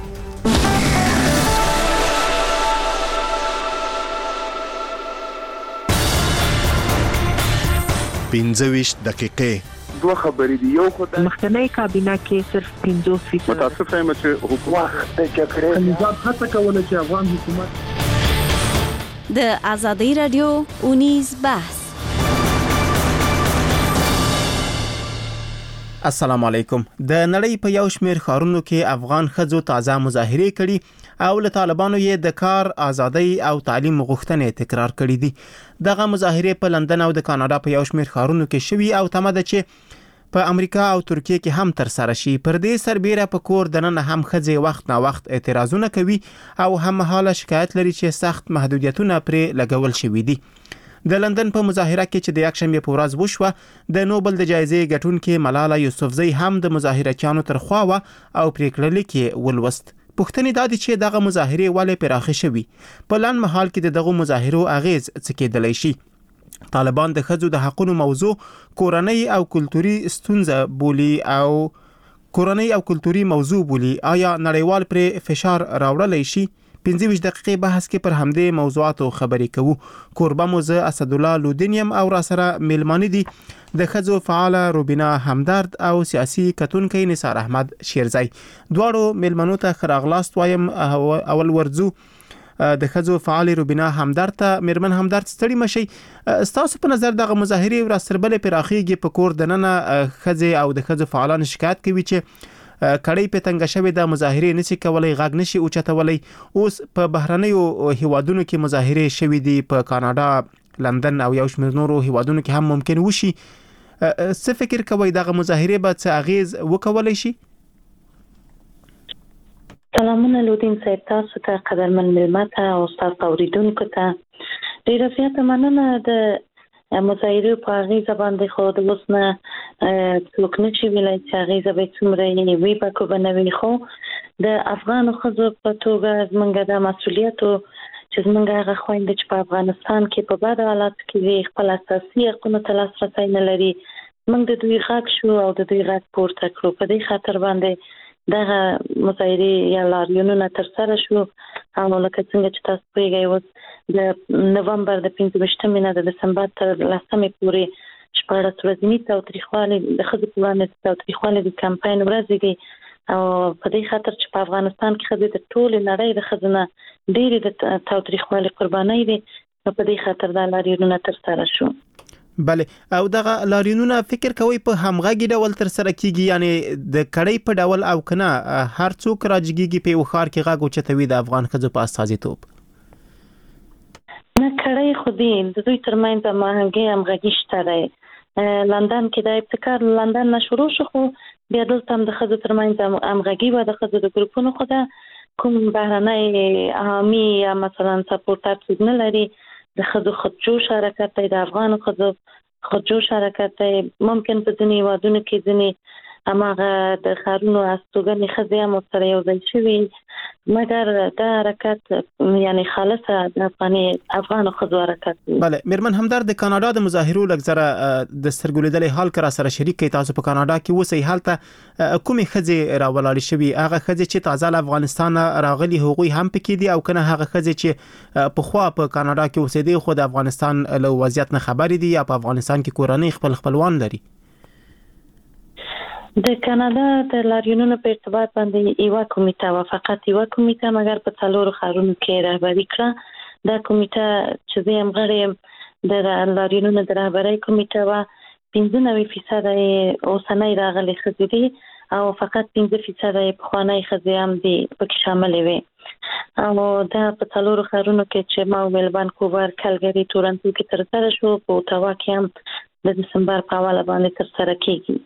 15 دقیقې دوه خبرې دي. یو خدای مخکنی کابینه کې صرف 50% متاسف یم چې حکومت د جګړې نظام هڅه کوله چې افغان حکومت د ازادي رادیو اونیز بحث. السلام علیکم. د نړۍ په یو شمېر ښارونو کې افغان ښځو تازه مظاهرې کړي او له طالبانو یې د کار ازادۍ او تعلیم غوښتنې تکرار کړې دي. دغه مظاهرې په لندن او د کاناډا په یو شمېر ښارونو کې شوي او تمه ده چې په امریکا او ترکیه کې هم تر سره شي. پر دې سربېره په کور دننه هم ښځې وخت نا وخت اعتراضونه کوي او هم حاله شکایت لري چې سخت محدودیتونه پرې لګول شوي دي. د لندن په مظاهره کې چې د یکشنبه په ورځ وشوه د نوبل د جایزې ګټونکې ملاله یوسفزۍ هم د مظاهرچیانو تر خوا و او پریکړه لیکي ولوست. پوښتنې دا دي چې دغه مظاهرې ولې پراخه شوي. په لنډ مهال کې دغه مظاهرو اغیز څه کېدلی شي. طالبان د ښځو د حقوقو موضوع کورنۍ او کلتوري ستونزه بولي او کورنۍ او کلتوري موضوع بولي. آیا نړیوال پر فشار راوړلی شي؟ 15 دقیقې بحث کې پر همدې موضوعاتو خبرې کوو. کوربه مو زه اسدالله لودینیم او را سره میلمانه دي د ښځو فعاله روبینا همدرد او سیاسي کتونکي نثار احمد شیرزی. دواړو میلمنو ته ښه راغلاست وایم. اول ورځو د ښځو فعال روبینا همدرد ته. میرمن همدرد ستړي مشي، ستاسو په نظر دغه مظاهرې ورستربلې پراخیږي په کور دننه ښځې او د ښځو فعالان شکایت کوي چې کړي په تنګ شوی د مظاهرې نشي کولای، غږ نشي اوچتولای. اوس په بهرنیو هیوادونو کې مظاهرې شوي دي، په کاناډا، لندن او یو شمېر نورو هیوادونو کې هم ممکن وشي. څه فکر کوئ دغه مظاهرې به څه اغیز وکولای شي؟ سلامونه لودین صاحب، تاسو ته قدرمن ملمت او تاسو اوریدونکو ته ډیره زیاته مننه. د مظاهرې په اغیزه باندې خو د اوس نه څوک نشي ویلای چې اغیزه به څومره وي په کو بنوي. خو د افغان ښځو په توګه زمونږ د مسؤلیتو چې زمونږ هغه خويندې چې په افغانستان کې په بد حالت کې خپل اساسي حقوقو ته لاسرسی نه لري، موږ د دوی غږ شو او د دوی غږ پورته کړو. په دې خاطر باندې دغه مظاهرې یا لاریونونه تر سره شو او لکه څنګه چې تاسو پوهیږئ اوس د نومبر د 15 نه د دسمبر تر 10 پورې 14 ورځې تاوتریخوالي د ښځو په وړاندې تاوتریخوالي د کمپاین ورځې دي او په دې خاطر چې په افغانستان کې ښځې د ټولې نړۍ د ښځو نه ډېرې د تاوتریخوالي قربانۍ دي، په دې خاطر دا لاریونونه تر سره شو. بله او دغه لاریونونه فکر کوي په همغږي ډول تر سره کیږي یعنی د کړۍ په ډول او کنه هر څوک راځيږي په وخار کې غاګو چتوي د افغان خځو په استازیتوب نه کړۍ خو دې د دوی ترمنځ همغږي شته دی لندن کې د ابتکار لندن نشورو شو خو بیا دلته هم د خځو ترمنځ همغږي و د خځو د ګروپونو خو دا کوم بهرنۍ عامي یا مثلا سپورټ نه لري د خځو خودجوش حرکت دی د افغان خځو خودجوش حرکت دی ممکن په ځینې وادونو کې ځینې هماغه د خارونو استوګنې خځې هم سره یو ځای شوي مګر دا حرکت یعنی خالصه د افغان خځو حرکت دی. بله میرمن همدرد د کاناډا د مظاهرو لګزره د سترګولیدلې حال کرا سره شریک کی تاسو په کاناډا کې اوسئ حالته کومې خځې راولاړې شوي هغه خځې چې تازه له افغانستان راغلي هغوی هم پکې دي او کنه هغه خځې چې په خوا په کاناډا کې اوسېدي خو د افغانستان له وضعیت نه خبرې دي یا په افغانستان کې کورنۍ خپلوان لري. د کاناډا د لاریونونو په ارتباط باندې یو کمیټه و فقط یو کمیټه مګر په څلورو ښارونو کې رهبري کړه دا کمیټه چې زم غړي د لاریونونو د رهبرۍ کمیټه و 95% اوسنۍ راغلي خځې دي او فقط 5% پخوانی خځې هم دي پکې شامل وي او دا په څلورو ښارونو کې چې ما ویل وانکوور کلګری تورنټو کې تر سره شو په اوټاوا کې هم د دسمبر په اوله باندې تر سره کیږي.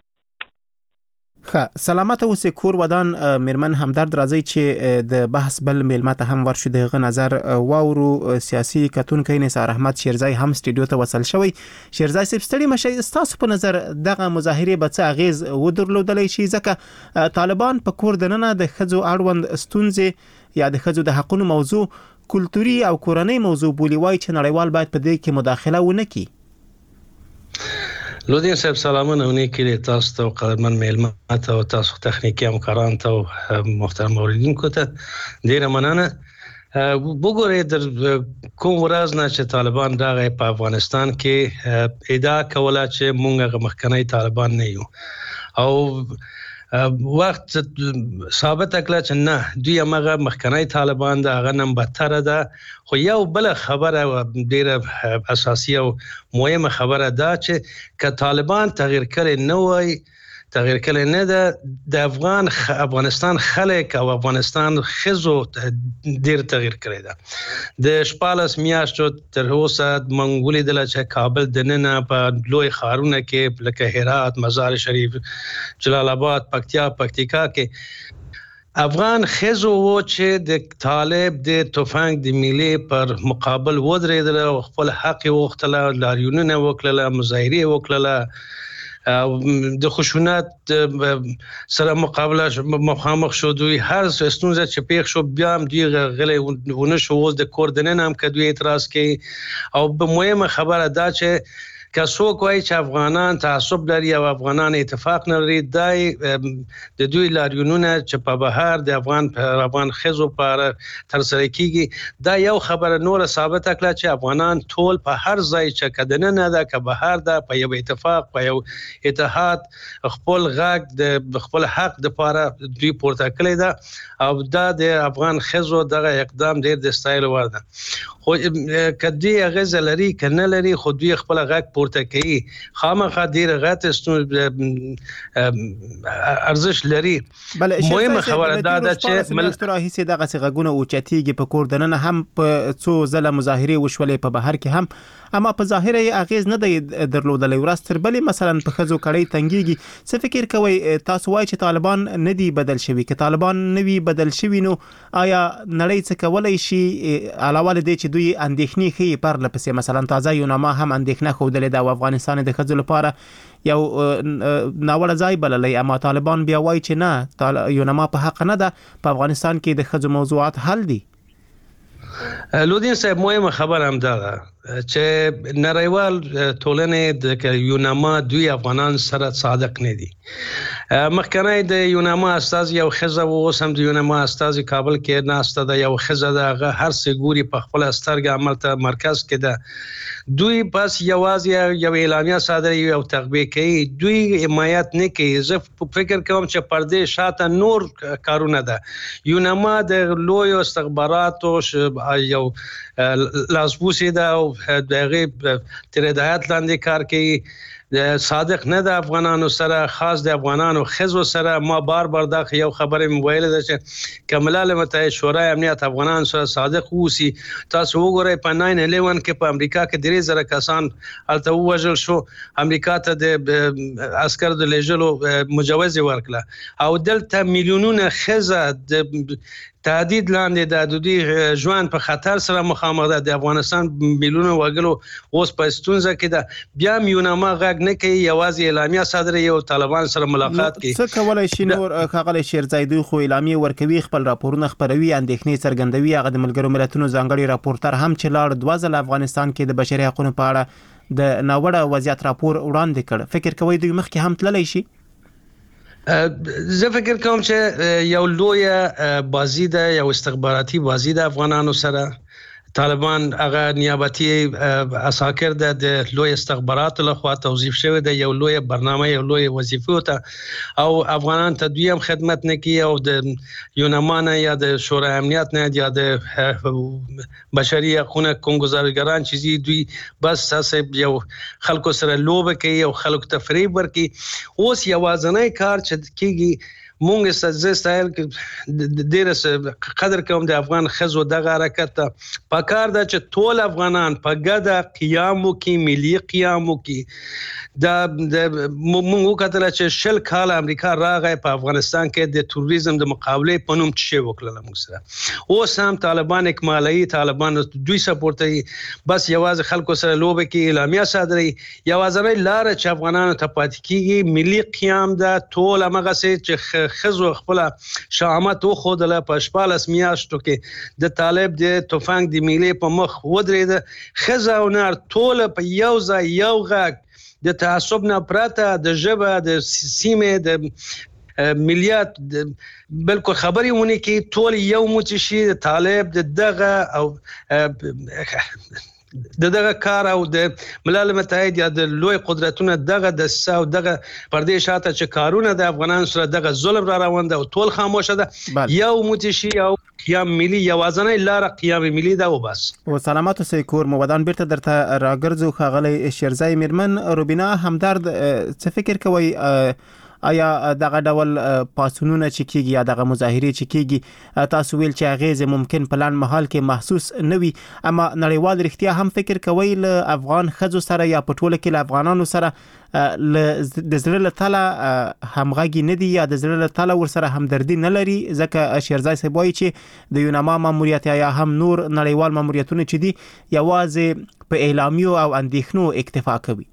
سلامت اوسې کور ودان میرمن همدرد راځي چې د بحث بل میلمه هم ورشو دغه نظر واورو سیاسي کتونکو نثار احمد شیرزای هم استودیو ته وصل شوی. شیرزای صاحب ستړي مشه تاسو په نظر دغه مظاهره به څه اغیز ودرلودلای شي ځکه طالبان په کور دننه د خځو اړوند ستونزې یا د خځو د حقوقو موضوع کلتوري او کورنۍ موضوع بولی وای چې نړیوال باید په دې کې مداخله ونه کړي. لودین صاحب سلامونه ونیکې تاسو ته قدرمن میلمه ته او تاسو تخنیکی همکاران ته او محترم اوریدونکو ته ډیره مننه. وګورئ در کوم ورځ نه چې طالبان راغی په افغانستان کې ادعا کوله چې مونږ مخکنی طالبان نه یو او وخت ثابت کړه چې نه دوی هغه مخکنی طالبان د هغه نم بدتر ده خو یو بل خبره ډیره اساسي او مهمه خبره ده چې ک طالبان تغییر کړي نه وای تغییر کړي نه ده د افغانستان خلک او افغانستان خزو ډیر تغییر کړي ده د شپالس میاشتو تر اوسه منګولې د لچ کابل د نن په لوی خارونه کې لکه هرات مزار شریف جلال آباد پکتیکا کې افغان خزو و چې د طالب د توفنګ د ملي پر مقابل ودرېدل او خپل حق وغوښتل لاریونونه وکړل مظاهره وکړل د خشونت سره مقابله مخامخ شو دوی هر ستونزه چې پیښ شو بیا هم دی غلې ونه شو د کوردینن هم کدوې اعتراض کوي او به مهمه خبره دا چې که څوک وایي چې افغانان تعصب لري او افغانان اتفاق نه لري دای د دوی لاریونونه چې په بهر د افغان خزو پر تر سره کیږي دا یو خبره نور ثابت کړه چې افغانان ټول په هر ځای چې کدنه نه ده که بهر ده په یو اتفاق په یو اتحاد خپل غږ د خپل حق د لپاره دوی پورته کړی ده او دا د افغان خزو دغه اقدام ډیر د ستایل ور ده خو کدی غزه لري کنه لري خو دوی خپل غږ پورته کوي خامخا ډیر غټ ارزش لري. مهمه خبره دا ده چې ملستر هیڅ دغه غږونه او چتیږي په کور دننه هم په څو ځله مظاهره وشولې په بهر کې هم اما په ظاهر اغیز نه دی درلودلې ورستر بلې مثلا په خزو کړي تنګيږي څه فکر کوي تاسو وایي چې طالبان نه دی بدل شوی که طالبان نوي بدل شوی نو آیا نړۍ څه کولای شي علاوه له دې چې دوی اندېښنې خي پر لپسې مثلا تازه یو نامه هم اندېښنه خوده د افغانستان د خزو لپاره یو ناوړه ځای بللې اما طالبان بیا وایي چې نه یو نامه په حق نه ده په افغانستان کې د خزو موضوعات حل دي. لودین صاحب مهمه خبر هم ده چې نړیوال ټولنې د یوناما دوی افغانان سره صادق نه دي. مخکنی د یوناما استاذ یو خزه و اوسم د یوناما استاذ کابل کې ناسته ده یو خزه ده هر سګوري په خپل سترګ عملته مرکز کې ده دوی بس یوازې یو اعلامیه صادره یو تغبیه کوي دوی حمایت نه کوي زه فکر کوم چې پردې شاته نور کارونه ده یوناما د لوی استخباراتو یو لاسپوسي دا او دغه تر هدایت لاندې کار کوي صادق نه د افغانانو سره خاص د افغانانو خزو سره ما بار دا یو خبره موبایل ده چې کملال متحد شورای امنیت افغانان سره صادق وسی تاسو وګورئ په 9/11 کې په امریکا کې 3000 کسان الته وژل شو امریکا ته د عسكر د لېجلو مجوز ورکړه او دلته میلیونونه خزه د تهدید لاندې د حدودي ژوند په خطر سره مخامخ ده د افغانستان میلیونه وګړو اوس په ستونزه کې ده بیا میونما غږ نه کوي یوازې اعلامیه صادره یو طالبان سره ملاقات کوي څه کولای شي نور خاغلی شیرزایدی خو اعلامیه ورکوي خپل راپورونه خبروي اندېښنې څرګندوي هغه د ملګرو ملتونو ځانګړي راپورټر هم چې لاړ 2000 افغانستان کې د بشري حقوقو په اړه د ناوړه وضعیت راپور وړاندې کړ فکر کوي دوی مخکې هم تللی شي زه فکر کوم چې یو لوی بازی ده یو استخباراتي بازی ده افغانانو سره طالبان هغه نیابتي عساکر د لوی استخبارات له خوا توظیف شوی د یو لوی برنامه یو لوی وظیفه ته او افغانان ته دویم خدمت نه کوي او د یونامان یا د شورای امنیت نه یا د بشري حقوقو کومګزارګران چې دوی بس تاسو یو خلکو سره لوب کوي او خلکو ته فریب ورکي اوس یوازنی کار چې کیږي مونږ زستایل ډیر قدر کوم د افغان خزو دغه حرکت په کار ده چې ټول افغانان په ګډه قیام وکړي ملي قیام وکړي د مونږ کتل چې شل کال امریکا راغی په افغانستان کې د توریزم د مقابله په نوم چې وکړل موږ سره اوس هم طالبان اکمالي طالبان دوی سپورټي بس یوازې خلکو سره لوب کې اعلامیه صادري یوازې لار چې افغانانو ته پاتې کیږي ملي قیام ده ټول هغه چې خزو خپل شامت او خودله په شپالس میاشتو کې د طالب د توفنګ د میلې په مخ ودرېد خزه او نار ټول په یو ځای یو غږ د تعصب نه پراته د ژبه د سیمه د ملیات بلکې خبري ونی کې ټول یو متشي طالب دغه او دغه کار او د ملل متحد یا د لوی قدرتونو دغه د ساو دغه پردې شاته چې کارونه د افغانان سره دغه ظلم را روان ده او ټول خاموشه ده یو متشي او قیام ملي یوازنی لار قیام ملي ده او بس او سلامات اوسئ کور مودان بیرته درته راګرځو خاغلی شیرزای میرمن روبینا همدرد څه فکر کوي آیا دغه ډول پاسونونه چې کیږي یا دغه مظاهره چې کیږي تاسو ویل چې اغیز ممکن پلان محل کې محسوس نه وي اما نړیوال رښتیا هم فکر کوي له افغان خزو سره یا پټوله کې له افغانانو سره د زړه له تله همغږي نه دي یا د زړه له تله ورسره همدردي نه لري ځکه شیرزای صاحب وایي چې د یوناما ماموریت یا هم نور نړیوال ماموریتونه چې دي یوازې په اعلامیو او اندېښنو اکتفا کوي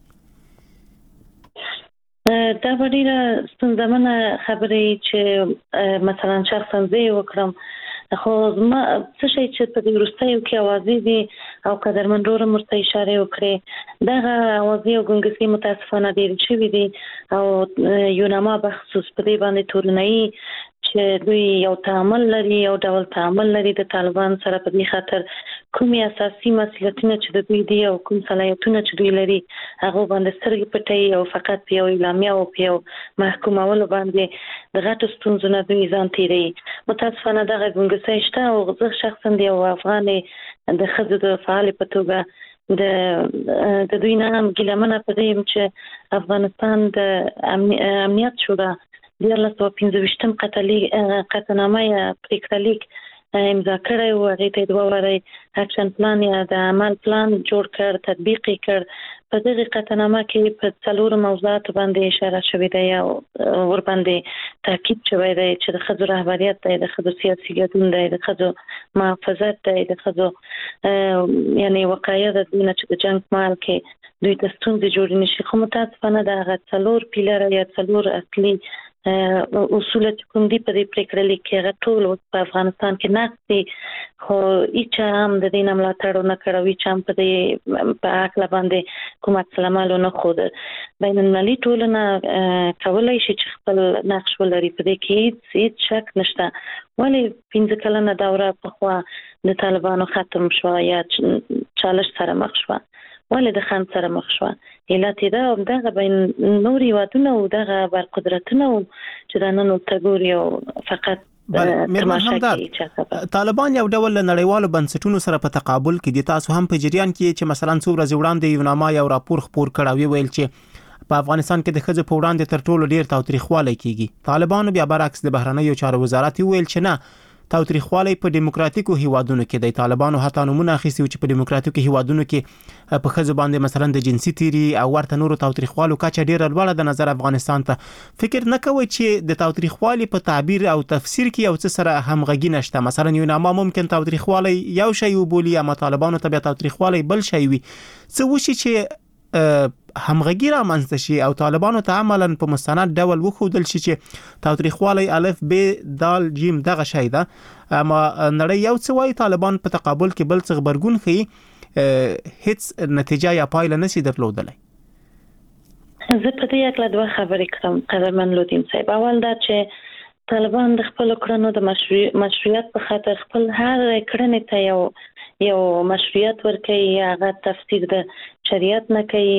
دا ډیره ستونزمنه خبرې چې مثلا شخصا زه وکړم خو ما څه شي چې په دې وروستیو کې اوازې دي او قدرمن ډوره مرته اشاره وکړي دغه اوازې او ګنګسي متاسفانه ډېر شوي دي او یوناما بخصوص په دې باندې تورنۍ چې دوی یو تعامل لري یو ډول تعامل لري د طالبان سره په دې خاطر کومي اساسي مسلکونه چې د دوی دي او کوم صلاحیتونه چې دوی لري هغه باندې سترګې پټي او فقط په یو اعلامیه او په یو محکومولو باندې د غټو ستونزو نه دوی ځان تیری متاسفانه دغه ګنګسي شته او زه شخصا دی او افغاني د خزو د فعال په توګه د دوی نه هم ګیلمنه پدې چې افغانستان د امنیت شورا د 2015 قطعنامه یا پریکړلیک امضا کړی و هغه ته دوه وری اکشن پلان یا د عمل پلان جوړ کړ تطبیق کړ په دغه قطعنامه کې په څلور موضوعات باندې اشاره شوې ده یا ور باندې تاکید شوی دی چې د خځو رهبریت دی د خځو سیاسي ګډون دی د خځو محافظت دی د خځو یعنی وقایه د دنیا چې د جنگ مال کې دوی ته ستونزې جوړې نشي خو متاسفانه د څلور پیلر یا څلور اصلي اصول چې کوم دي په دې پریکړه کې ټول په افغانستان کې نقصي خو هیڅ هم د دې ملاتړ نه کړو چې هم په دې په عقل باندې کوم اصلمالو نه خود بین المللي ټولنه کولای شي چې خپل نقش ولري په دې کې هیڅ شک نشته ولی 15 کلنه دوره په خوا د طالبانو ختم شو یا چالش سره مخ شو ولې د خان سره مخ شو علت دا او دغه بین نوري وادونه او دغه بر قدرتونه چې د نن تګوري او فقط مېرمن همدار طالبان یو ډول نړیوالو بنسټونو سره په تقابل کې دي. تاسو هم په جریان کې چې مثلا څو ورځې وړاندې یو نامه یو راپور خپور کړی ویل چې په افغانستان کې د ښځو په وړاندې تر ټولو ډیر تاوتریخوالی کیږي. طالبانو بیا برعکس د بهرنیو چارو وزارت ویل چې نه، تاوتریخوالی په دیموکراتیکو هیوادونو کې دی. طالبانو حتی نمونه اخیستي چې په دیموکراتیکو هیوادونو کې په ښځو باندې مثلا د جنسي تیری او ورته نورو تاوتریخوالو کچه ډیره لوړه د نظر افغانستان ته. فکر نه کوي چې د تاوتریخوالي په تعبیر او تفسیر کې یو څه سره همغږي نشته؟ مثلا یو نامه ممکن تاوتریخوالی یو شی وبولي، اما طالبانو ته بیا تاوتریخوالی بل شی وي. څه وشي چې همغږي رامنځته شي او طالبانو ته عملاً په مستند ډول وښودل شي چې تاوتریخوالی الف ب دال جیم دغه شی ده، اما نړۍ یو څه وایي طالبان په تقابل کې بل څه غبرګون ښیي، هیڅ نتیجه یا پایله نشي درلودلی. زه په دې اړه دوه خبرې کوم قدرمن لودین صاحب. اول دا چې طالبان د خپل کړنو د مشروعیت په خاطر خپل هر کړنې ته یو مشروعیت ورکوي، هغه تفسیر د شریعت نه کوي،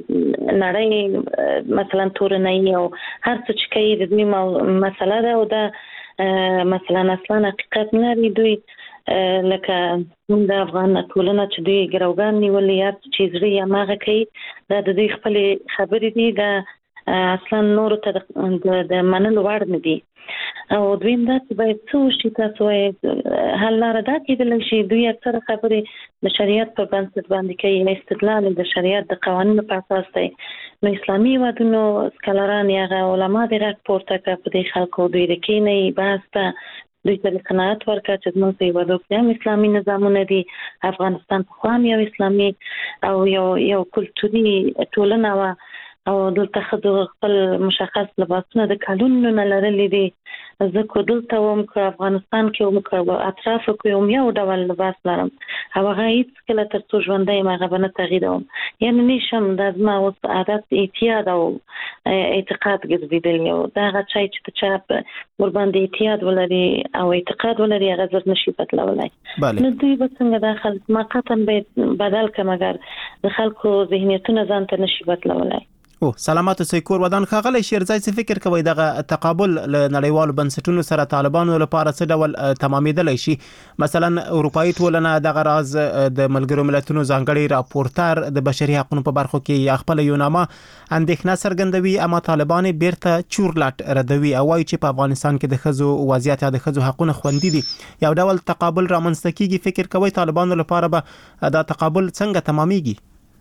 نړۍ مثلا تورنۍ او هر څه چې کوي د دې مسله ده او دا مثلا اصلا حقیقت نه لري. دوی لکه د افغان ټولنه چې دوی ګروګان نیولې یا چې زړه یې ماغه کوي، دا د دوی خپل خبرې دي، دا اصلا نور ته د منلو وړ نه دي. او دویم دا چې باید څه وشي، تاسو وایي حل لاره دا کېدلی شي دوی اکثره خبرې د شریعت په بنسټ باندې کوي، استدلال د شریعت د قوانینو په اساس دی. نو اسلامي هیوادونو سکالران یا علما د غږ پورته کړه په دې خلکو، دوی د کینې بحث ته دوی ته قناعت ورکړه چې زموږ په هیوادو کې هم اسلامي نظامونه دي، افغانستان پخوا هم یو اسلامي او یو کلتوري ټولنه وه او دلته ښځو خپل مشخص لباسونه د کلونو نه لرلي دي. زه که دلته وم که افغانستان کې وم که اطرافو کې وم یو ډول لباس لرم او هغه هېڅکله تر څو ژوندی یم هغه به نه تغییروم. یعنې نشم، دا زما اوس عادت اعتیاد او اعتقاد ګرځېدلی او دا هغه چای چې د چا ورباندې اعتیاد ولري او اعتقاد ولري هغه زر نشي بدلولی. نو دوی به څنګه دا خلک ما قطعا باید بدل کړم، مګر د خلکو ذهنیتونه ځان ته نشي بدلولی. سلامات اوسئ. کور ودان ښاغلی شیرزای، څه فکر کوئ دغه تقابل له نړیوالو بنسټونو سره طالبانو لپاره څه ډول تمامیدلی شي؟ مثلا اروپایي ټولنه دغه راز د ملګرو ملتونو ځانګړي راپورټر د بشري حقوقو په برخو کې یا خپل یو نامه اندېښنه څرګندوي، اما طالبان بیرته چورلټ ردوي او وایي چې په افغانستان کې د ښځو وضعیت یا د ښځو حقونه خوندي دي. یو ډول تقابل رامنځته کیږي. فکر کوئ طالبانو لپاره به دا تقابل څنګه تمامیږي؟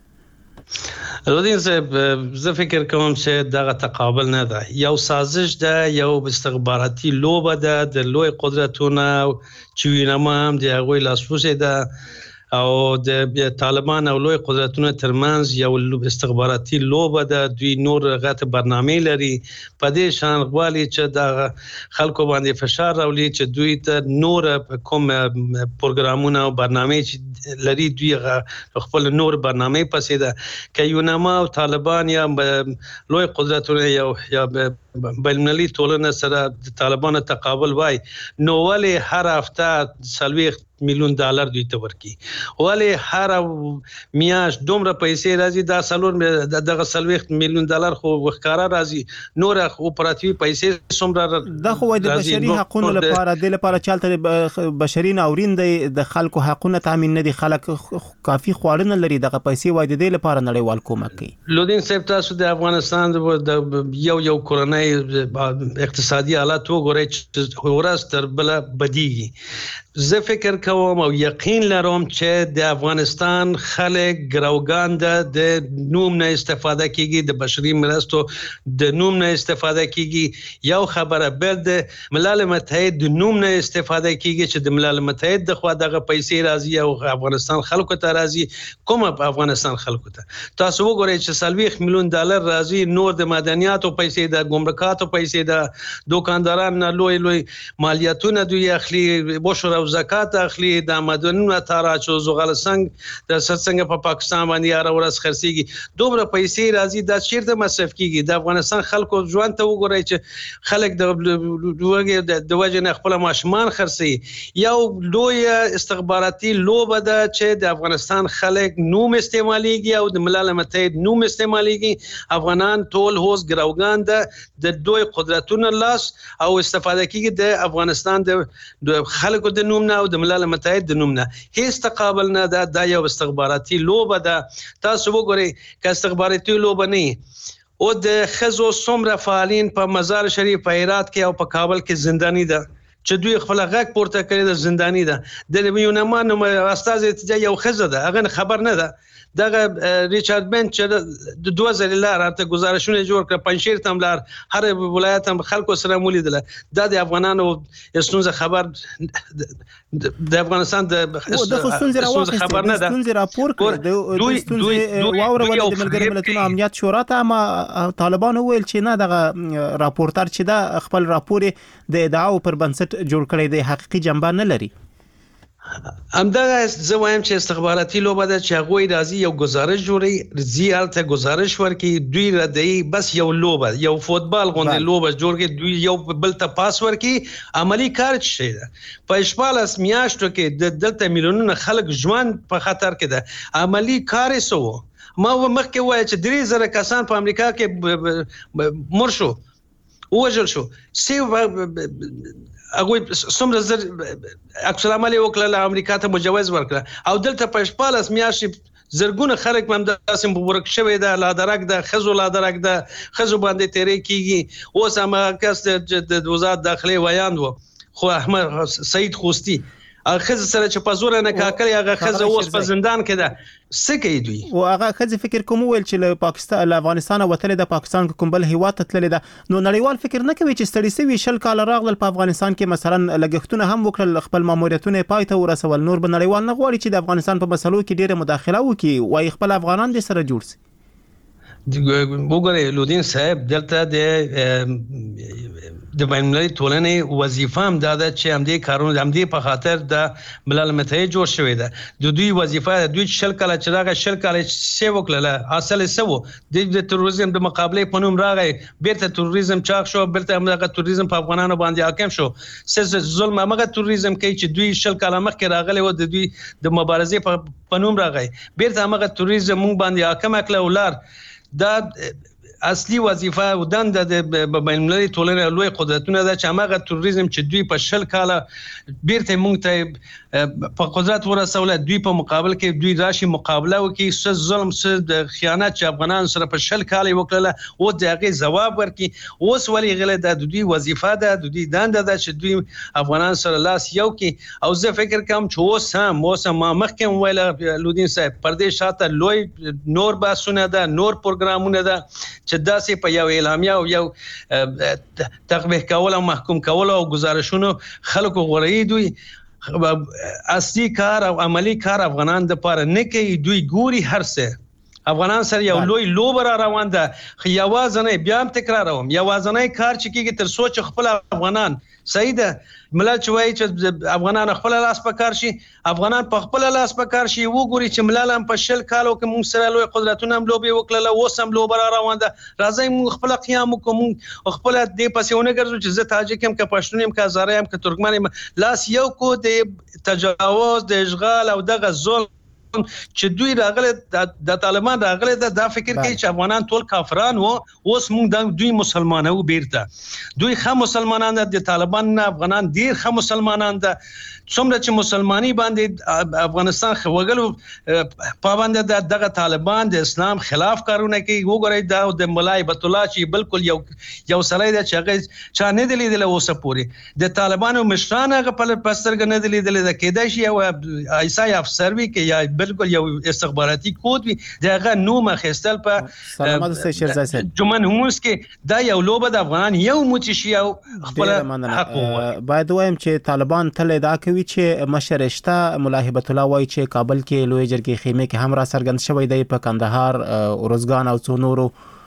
لودین صاحب، زه فکر کوم چې دغه تقابل نه ده، یو سازش ده، یو استخباراتي لوبه ده د لوی قدرتونو چې وینم هم د هغوی لاسپوڅی ده او د طالبان او لوی قدرتونو ترمنځ یو استخباراتي لوبه ده. دوی نور غته برنامه لري په دې شان غواړي چې د خلکو باندې فشار راولي چې دوی ته نور کوم پروګرامونه او برنامه چې لري دوی خپل نور برنامه پسې ده. که یونما او طالبان یا لوی قدرتونه یا بینالمللي ټولنه سره د طالبانو تقابل وای، نو ولې هر هفته 40 میلیون ډالر دوی ته ورکي، ولې هر میاشت دومره پیسې راځي؟ دا سلور دغه 40 میلیون ډالر خو وښکارا راځي، نور اپراتیوي پیسې څومره دا خو د بشري حقوقو لپاره د لپاره چالت بشري ناورین د خلکو حقوقونه تامین نه دي، خلک کافي خوارنه لري، دغه پیسې وای د دې لپاره نړیوال کومک کوي. لودین صاحب، تاسو د افغانستان د یو کورنۍ اقتصادي حالات وګورئ چې ورځ تر بله بدیږي. زه فکر کوم او یقین لرم چې د افغانستان خلک ګروګان د نوم نه استفاده کیږي، د بشري مرستو د نوم نه استفاده کیږي. یو خبره بل د ملل متحد د نوم نه استفاده کیږي چې د ملل متحد د خوا دغه پیسې راځي او افغانستان خلکو ته راځي. کوم افغانستان خلکو ته تاسو وګورئ چې 40 میلیون ډالر راځي، نور د مدنیاتو پیسې، د ګمرکاتو پیسې، د دکاندارانو لوی مالیاتونه دوی اخلي، بشر او زکات اخلي د مدنونو تاراچو زغالسنګ د سرڅنګ په پاکستان باندې یاره ورس خرسيږي دومره پیسې راځي د چیرته مصرف کیږي د افغانستان خلکو ژوند ته وګورئ چې خلک د وجه خپل ماشومان خرسي یو لوی استخباراتي لوبه ده چې د افغانستان خلک نوم استعماليږي او د ملل متحد نوم استعماليږي افغانان ټول هوس ګراوګان د دوی قدرتونو لاس او استفاده کیږي د افغانستان د خلکو د نوم نه او د ملل متحد د نوم نه هیڅ تقابل نه ده د یو استخباراتي لوبه ده تاسو وګورئ که استخباراتي لوبه نه او د خزو څومره فعالین په مزار شریف په هرات کې او په کابل کې زندانی ده چې دوی خپل غږ پورته کړی د زندانی ده د یونمان استاد اتجاه یو خزه ده هغه خبر نه ده دغه ریچارډ بنچ د 2000 لار ته گزارشونه جوړ کړ پنځیر تم لار هر ولایت هم خلکو سره مولیدله د افغانانو استونزه خبر د افغانستان د خبر نه ده استونزه راپور کړ د استونزه واوره ول د ملګري ملتونو امنیت شورا ته ما طالبان ویل چې نه دغه راپورټر چې دا خپل راپور د ادعاو پر بنسټ جوړ کړی دی حقيقي جنبه نه لري همدغه زه وایم چې استخباراتي لوبه ده چې هغه راځي یو گزارش جوړي زیالته گزارش ورکي دوی ردی بس یو لوبه یو فوتبال غونډه لوبه جوړي دوی یو بل ته پاس ورکي عملی کار شي ده په شپاله میاشتو کې د دلته میلیونونو خلک ژوند په خطر کې ده عملی کار سو ما مخکې وای چې 3000 کسان په امریکا کې مرشو وژل شو سی هغه څومره زر اکثر عملي وکړه امریکا ته مجوز ورکړه او دلته په شپاله میاشتې زرګونه خلک هم د اسیم ورک شوی ده لا درک ده خزو لا درک ده خزو باندې تیرې کیږي اوس هم کس د وزارت داخلي ویاند وو خو احمد سعید خوستی خزه سره چې په زور نه کاکل هغه خزه اوس په زندان کې ده سکه دوی او هغه خزه فکر کوم ویل چې له پاکستان له افغانستان وتل د پاکستان کوم بل هیواد ته تللی ده نو نړیوال فکر نه کوي چې ستړي سوي شل کال راغلل په افغانستان کې مثلا لګښتونه هم وکړل خپل ماموریتونه پای ته ورسول نور به نړیوال نه غواړي چې د افغانستان په مسلو کې ډیره مداخله وکړي وای خپل افغانان د سره جوړ سي وګورئ لودین صاحب دلته د بین‌المللي ټولنې وظیفه هم دا ده چې همدې کارونه همدې په خاطر د ملل متحد جوړ شوی ده د دوی وظیفه دوی شل کاله چې راغی شل کاله سی وکړه اصل سو د تروریزم د مقابله په نوم راغی بیرته تروریزم چاق شو بیرته هغه تروریزم په افغانانو باندې حاکم شو سز ظلم هغه تروریزم کوي چې دوی شل کاله مخکې راغلی و د دوی د مبارزې په نوم راغی بیرته هغه تروریزم مونږ باندې حاکم کړل ولر دا اصلي وظیفه او دنده د بین‌المللي ټولنې لوی قدرتونه ده چې هغه تروریزم چې دوی په شل کاله بیرته مونږ ته په قدرت ورسول دوی په مقابل کې دوی راشي مقابله وکي څه ظلم څه د خیانت چې افغانان سره په شل کاله وکړه او دغه جواب ورکي اوس ولې غله د دوی وظیفه ده د دوی دنده ده چې دوی افغانان سره لاس یو کې او زه فکر کوم چې اوس ما مخکې ویل لودین صاحب پردیش شاته لوی نور باسونه ده نور پروګرامونه ده چې داسې په یو اعلامیه او یو تقبیح کول او محکوم کول او گزارشونو خلکو غوړی دوی اصلي کار او عملی کار افغانان د پاره نه کوي دوی ګوري هر څه افغانان سره یو لوی لوب را روان ده یوازنه بیا هم تکراروم یوازنه کار چې کیږي تر سوچ خپل افغانان سیده ملل چوي چې افغانان خپل لاس په کار شي افغانان په خپل لاس په کار شي وګوري چې ملل هم په شل کالو کې موږ سره لوی قدرتونه هم لوبي وکړل اوس هم لوب را روان ده راځي موږ خپل قیام کوم خپل دې پسونه ګرځو چې زه تاجک هم که پښتون هم که هزاره هم که ترکمن هم لاس یو کو د تجاوز د اشغال او دغه ظلم چې دوی راغله د طالبان راغله دا فکر کوي چې افغانان ټول کافران وو اوس موږ دوی مسلمانانو بیرته دوی خام مسلمانان د طالبان نه افغانان ډیر خام مسلمانان ده څومره چې مسلمانی باندې افغانستان خوګلو پابند ده دغه طالبان د اسلام خلاف کارونه کوي وګورئ دا د مولای بیت الله چې بالکل یو سړی د چاغې چا نه دی لیدل اوسه پوری د طالبانو مشران هغه په پسترګ نه دی لیدل د کېدای شي او ایسای افسر وی کې یا بالکل یو استخباراتي کود وی دغه نوم خستل په سلامت سي شیرزای صاحب جمن هموس کې دا یو لوبه د افغان یو متشي او خپل حق باید وایم چې طالبان تل دا کوي چې مشرشته ملاحبت الله وای چې کابل کې لوی جرګې خیمه کې هم را سرګند شوی دی په کندهار اورزګان او څو نورو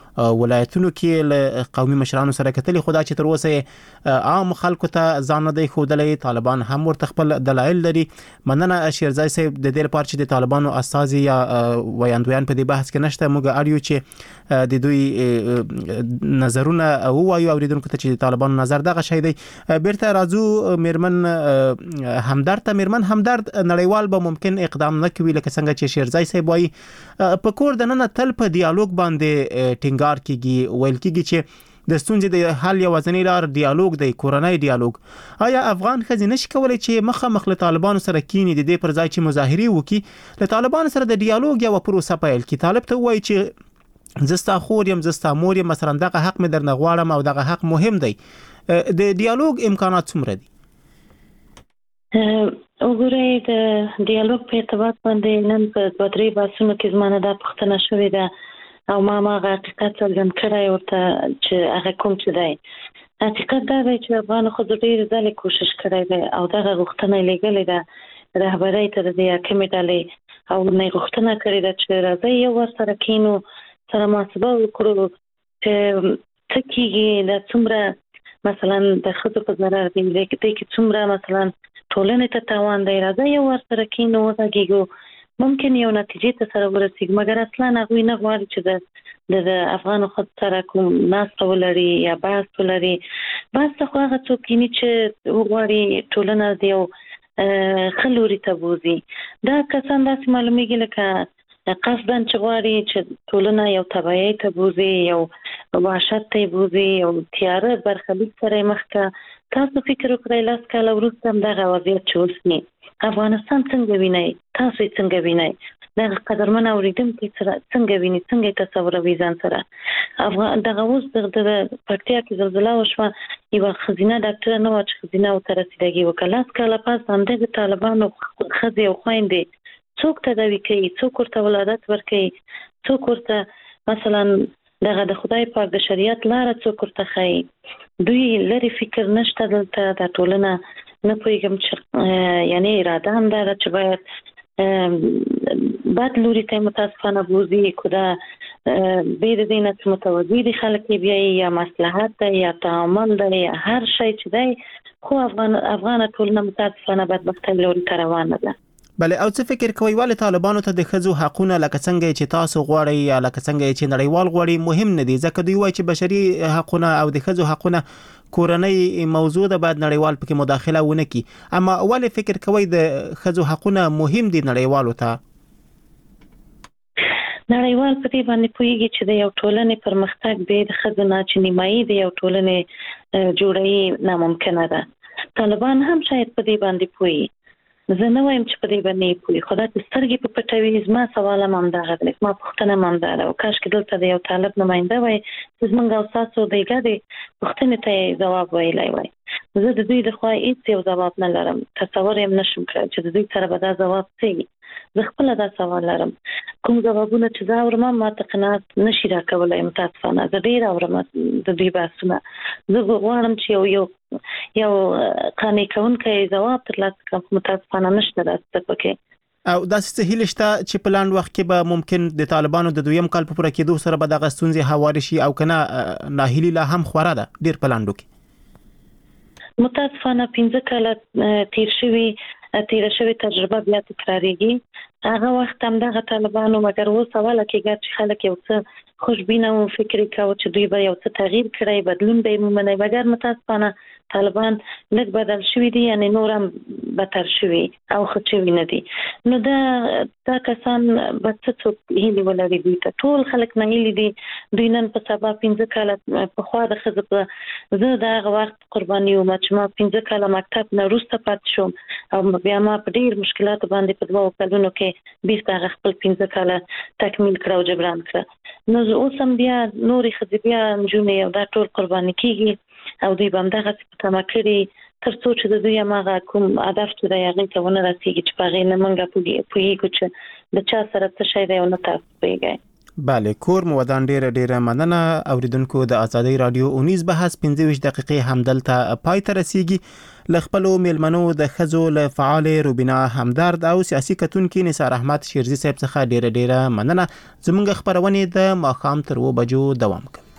ولایتونو کې له قومي مشرانو سره کتلې، خدا چې تر اوسه عام خلکو ته ځان نه دی ښودلی. طالبان هم ورته خپل دلایل لري. مننه شیرزای صاحب د دې لپاره چې د طالبانو استازي یا ویاندویان په دې بحث کې نشته. موږ اړیو چې د دوی نظرونه ووایو اوریدونکو ته چې د طالبانو نظر دغه شی دی. بیرته راځو میرمن همدرد ته. میرمن همدرد نړیوال به ممکن اقدام نه کوي لکه څنګه چې شیرزای صاحب وایي، په کور دننه تل په ډیالوګ باندې ټینګار کیږي، ویل کیږي چې د ستونزې د حل یوازینی لار ډیالوګ دی، کورنۍ ډیالوګ. آیا افغان ښځې نشي کولی چې مخامخ له طالبانو سره کینی د دې پر ځای چې مظاهرې وکړي له طالبانو سره د ډیالوګ یو پروسه پیل کړي؟ طالب ته وایي چې زستا خور یم، زستا مور یم، مثلا دغه حق مې درنه غواړم او دغه حق مهم دی. د ډیالوګ امکانات څومره دي؟ وګورئ د ډیالوګ په ارتباط باندې نن په 2-3 بحثونو کې زمانه دا پوښتنه شوې ده او ما هغه حقیقت څرګند کړی ورته چې هغه کوم څه دی. حقیقت دا دی چې افغان ښځو ډېرې ځلې کوشش کړی دی او دغه غوښتنه یې لېږلې ده رهبرۍ ته د دې حاکمې ډلې او نه غوښتنه کړې ده چې راځئ یو ورسره کینو، سره محاسبه وکړو چې څه کېږي، دا څومره مثلا د ښځو په ضرر دی، دې کې څومره مثلا ټولنې ته تاوان دی. راځئ یو ورسره کینو، وغږیږو، ممکن یو نتیجې ته سره ورسېږو. مګر اصلا هغوی نه غواړي چې د افغانو ښځو سره کوم ناسته ولري یا بحث ولري. بحث ته خو هغه څوک کیني چې وغواړي ټولنه د یو ښه لوري ته بوځي. دا کسان داسې معلومیږي لکه قصداً چې غواړي چې ټولنه یو تبعیض ته بوځي، یو وحشت ته بوځي، یو تیاره برخلیک سره مخ کا. تاسو فکر وکړئ 10 کاله وروسته هم دغه وضعیت چې اوس دی، افغانستان څنګه وینئ؟ تاسو یې څنګه وینئ؟ دغه قدرمن اوریدونکي څنګه ویني؟ څنګه تصوروي ځان سره؟ دغه اوس د پکتیا کې زلزله وشوه، یوه ښځینه ډاکټره نه وه چې ښځینه ورته رسیدګي وکړه. 10 کاله پس همدغه طالبانو ښځې او خویندې څوک تداوي کوي، څوک ورته ولادت ورکوي، څوک ورته مثلا دغه د خدای پاک د شریعت لاره څوک ورته ښایي. دوی لري فکر نشته دلته د ټولنه. نه پوهېږم چې یعنی اراده هم دا ده چې باید بد لوري ته متاسفانه بوځي، که دا بې د دې نه چې متوجه دي خلک یې بیایي، یا مصلحت ده یا تعامل ده یا هر شی چې دی، خو افغانه ټولنه متاسفانه بدبختۍ لوري ته روانه ده. بله، او څه فکر کوئ ولې طالبانو ته د ښځو حقونه لکه څنګه چې تاسو غواړئ یا لکه څنګه چې نړیوال غواړي مهم نه دي؟ ځکه دوی وایي چې بشري حقونه او د ښځو حقونه کورنۍ موضوع ده، باید نړیوال پکې مداخله ونه کړي. اما ولې فکر کوئ د ښځو حقونه مهم دي نړیوالو ته؟ نړیوال په دې باندې پوهیږي چې د یو ټولنې پرمختګ بې د ښځو نه چې نیمایي د یو ټولنې جوړوي ناممکنه ده. طالبان هم شاید په دې باندې پوهیږي. زه نه وایم چې په دې باندې پوهیږي، خو دا چې سترګې په پټوي. زما سوال هم همدغه دی، زما پوښتنه هم همدا ده. او کاشکې دلته د یو طالب نماینده وای چې زموږ او ستاسو د ګډې پوښتنې ته یې ځواب ویلی وای. زه د دوی د خوا هېڅ یو ځواب نه لرم، تصور یې هم نشم کړی چې د دوی سره به دا ځواب څه وي. زه خپله دا سوال لرم. کوم ځوابونه چې زه اورم ما ته قناعت نشي راکولی متاسفانه. زه ډېر اورم د دوی بحثونه. زه غواړم چې یو قانع کوونکی ځواب ترلاسه کړم، متاسفانه نشته داسې پکې. او داسې څه هیله شته چې په لاندې وخت کې به ممکن د طالبانو د 2یم کال په پوره کېدو سره به دغه ستونزې هوارې شي، او که نه ناهیلي لا هم خوره ده ډېر په لاندو کې؟ متاسفانه 15 کاله تیره شوې تجربه بیا تکراریږي. هغه وخت هم دغه طالبانو مګر اوس اوله کېږي چې خلک یو څه خوشبینه و فکر کوي چې دوی به یو څه تغییر کړی، بدلون به یې ومني. مګر متاسفانه طالبان لږ بدل شوي دي، یعنی نور هم بدتر شوي او ښه شوي نه دي. نو دا کسان به څه څوک هیلې ولري دوی ته؟ ټول خلک ناهیلي دي. دوی نن په سبا 15 کاله پخوا د ښځو په زه د هغه وخت قرباني وم چې ما 15 کاله مکتب نه وروسته پاتې شوم او بیا ما په ډېر مشکلاتو باندې په 2 کلونو کې بیرته هغه خپل 15 کاله تکمیل کړه او جبران کړه. نو اوس هم بیا نورې ښځې بیا نجونې او دا ټول قرباني کېږي او دوی به همدغسې په تمه کړي تر څو چې د دوی هماغه کوم هدف چې دی هغې ته ونه رسېږي چې په هغې نه موږ پوهېږو چې د چا سره څه شی دی او نه تاسو پوهېږئ. bale کور مو ودان ډیره مننه اوریدونکو د ازادي رادیو 19 بحث 15 دقیقې همدلته پای ته رسیږي لخپلو میلمنو د خزو له فعال روبینا همدرد او سیاسي کتونکو نثار احمد شیرزي صاحب څخه ډیره مننه زموږ خبرونه د ماخام تر و بجو دوام کوي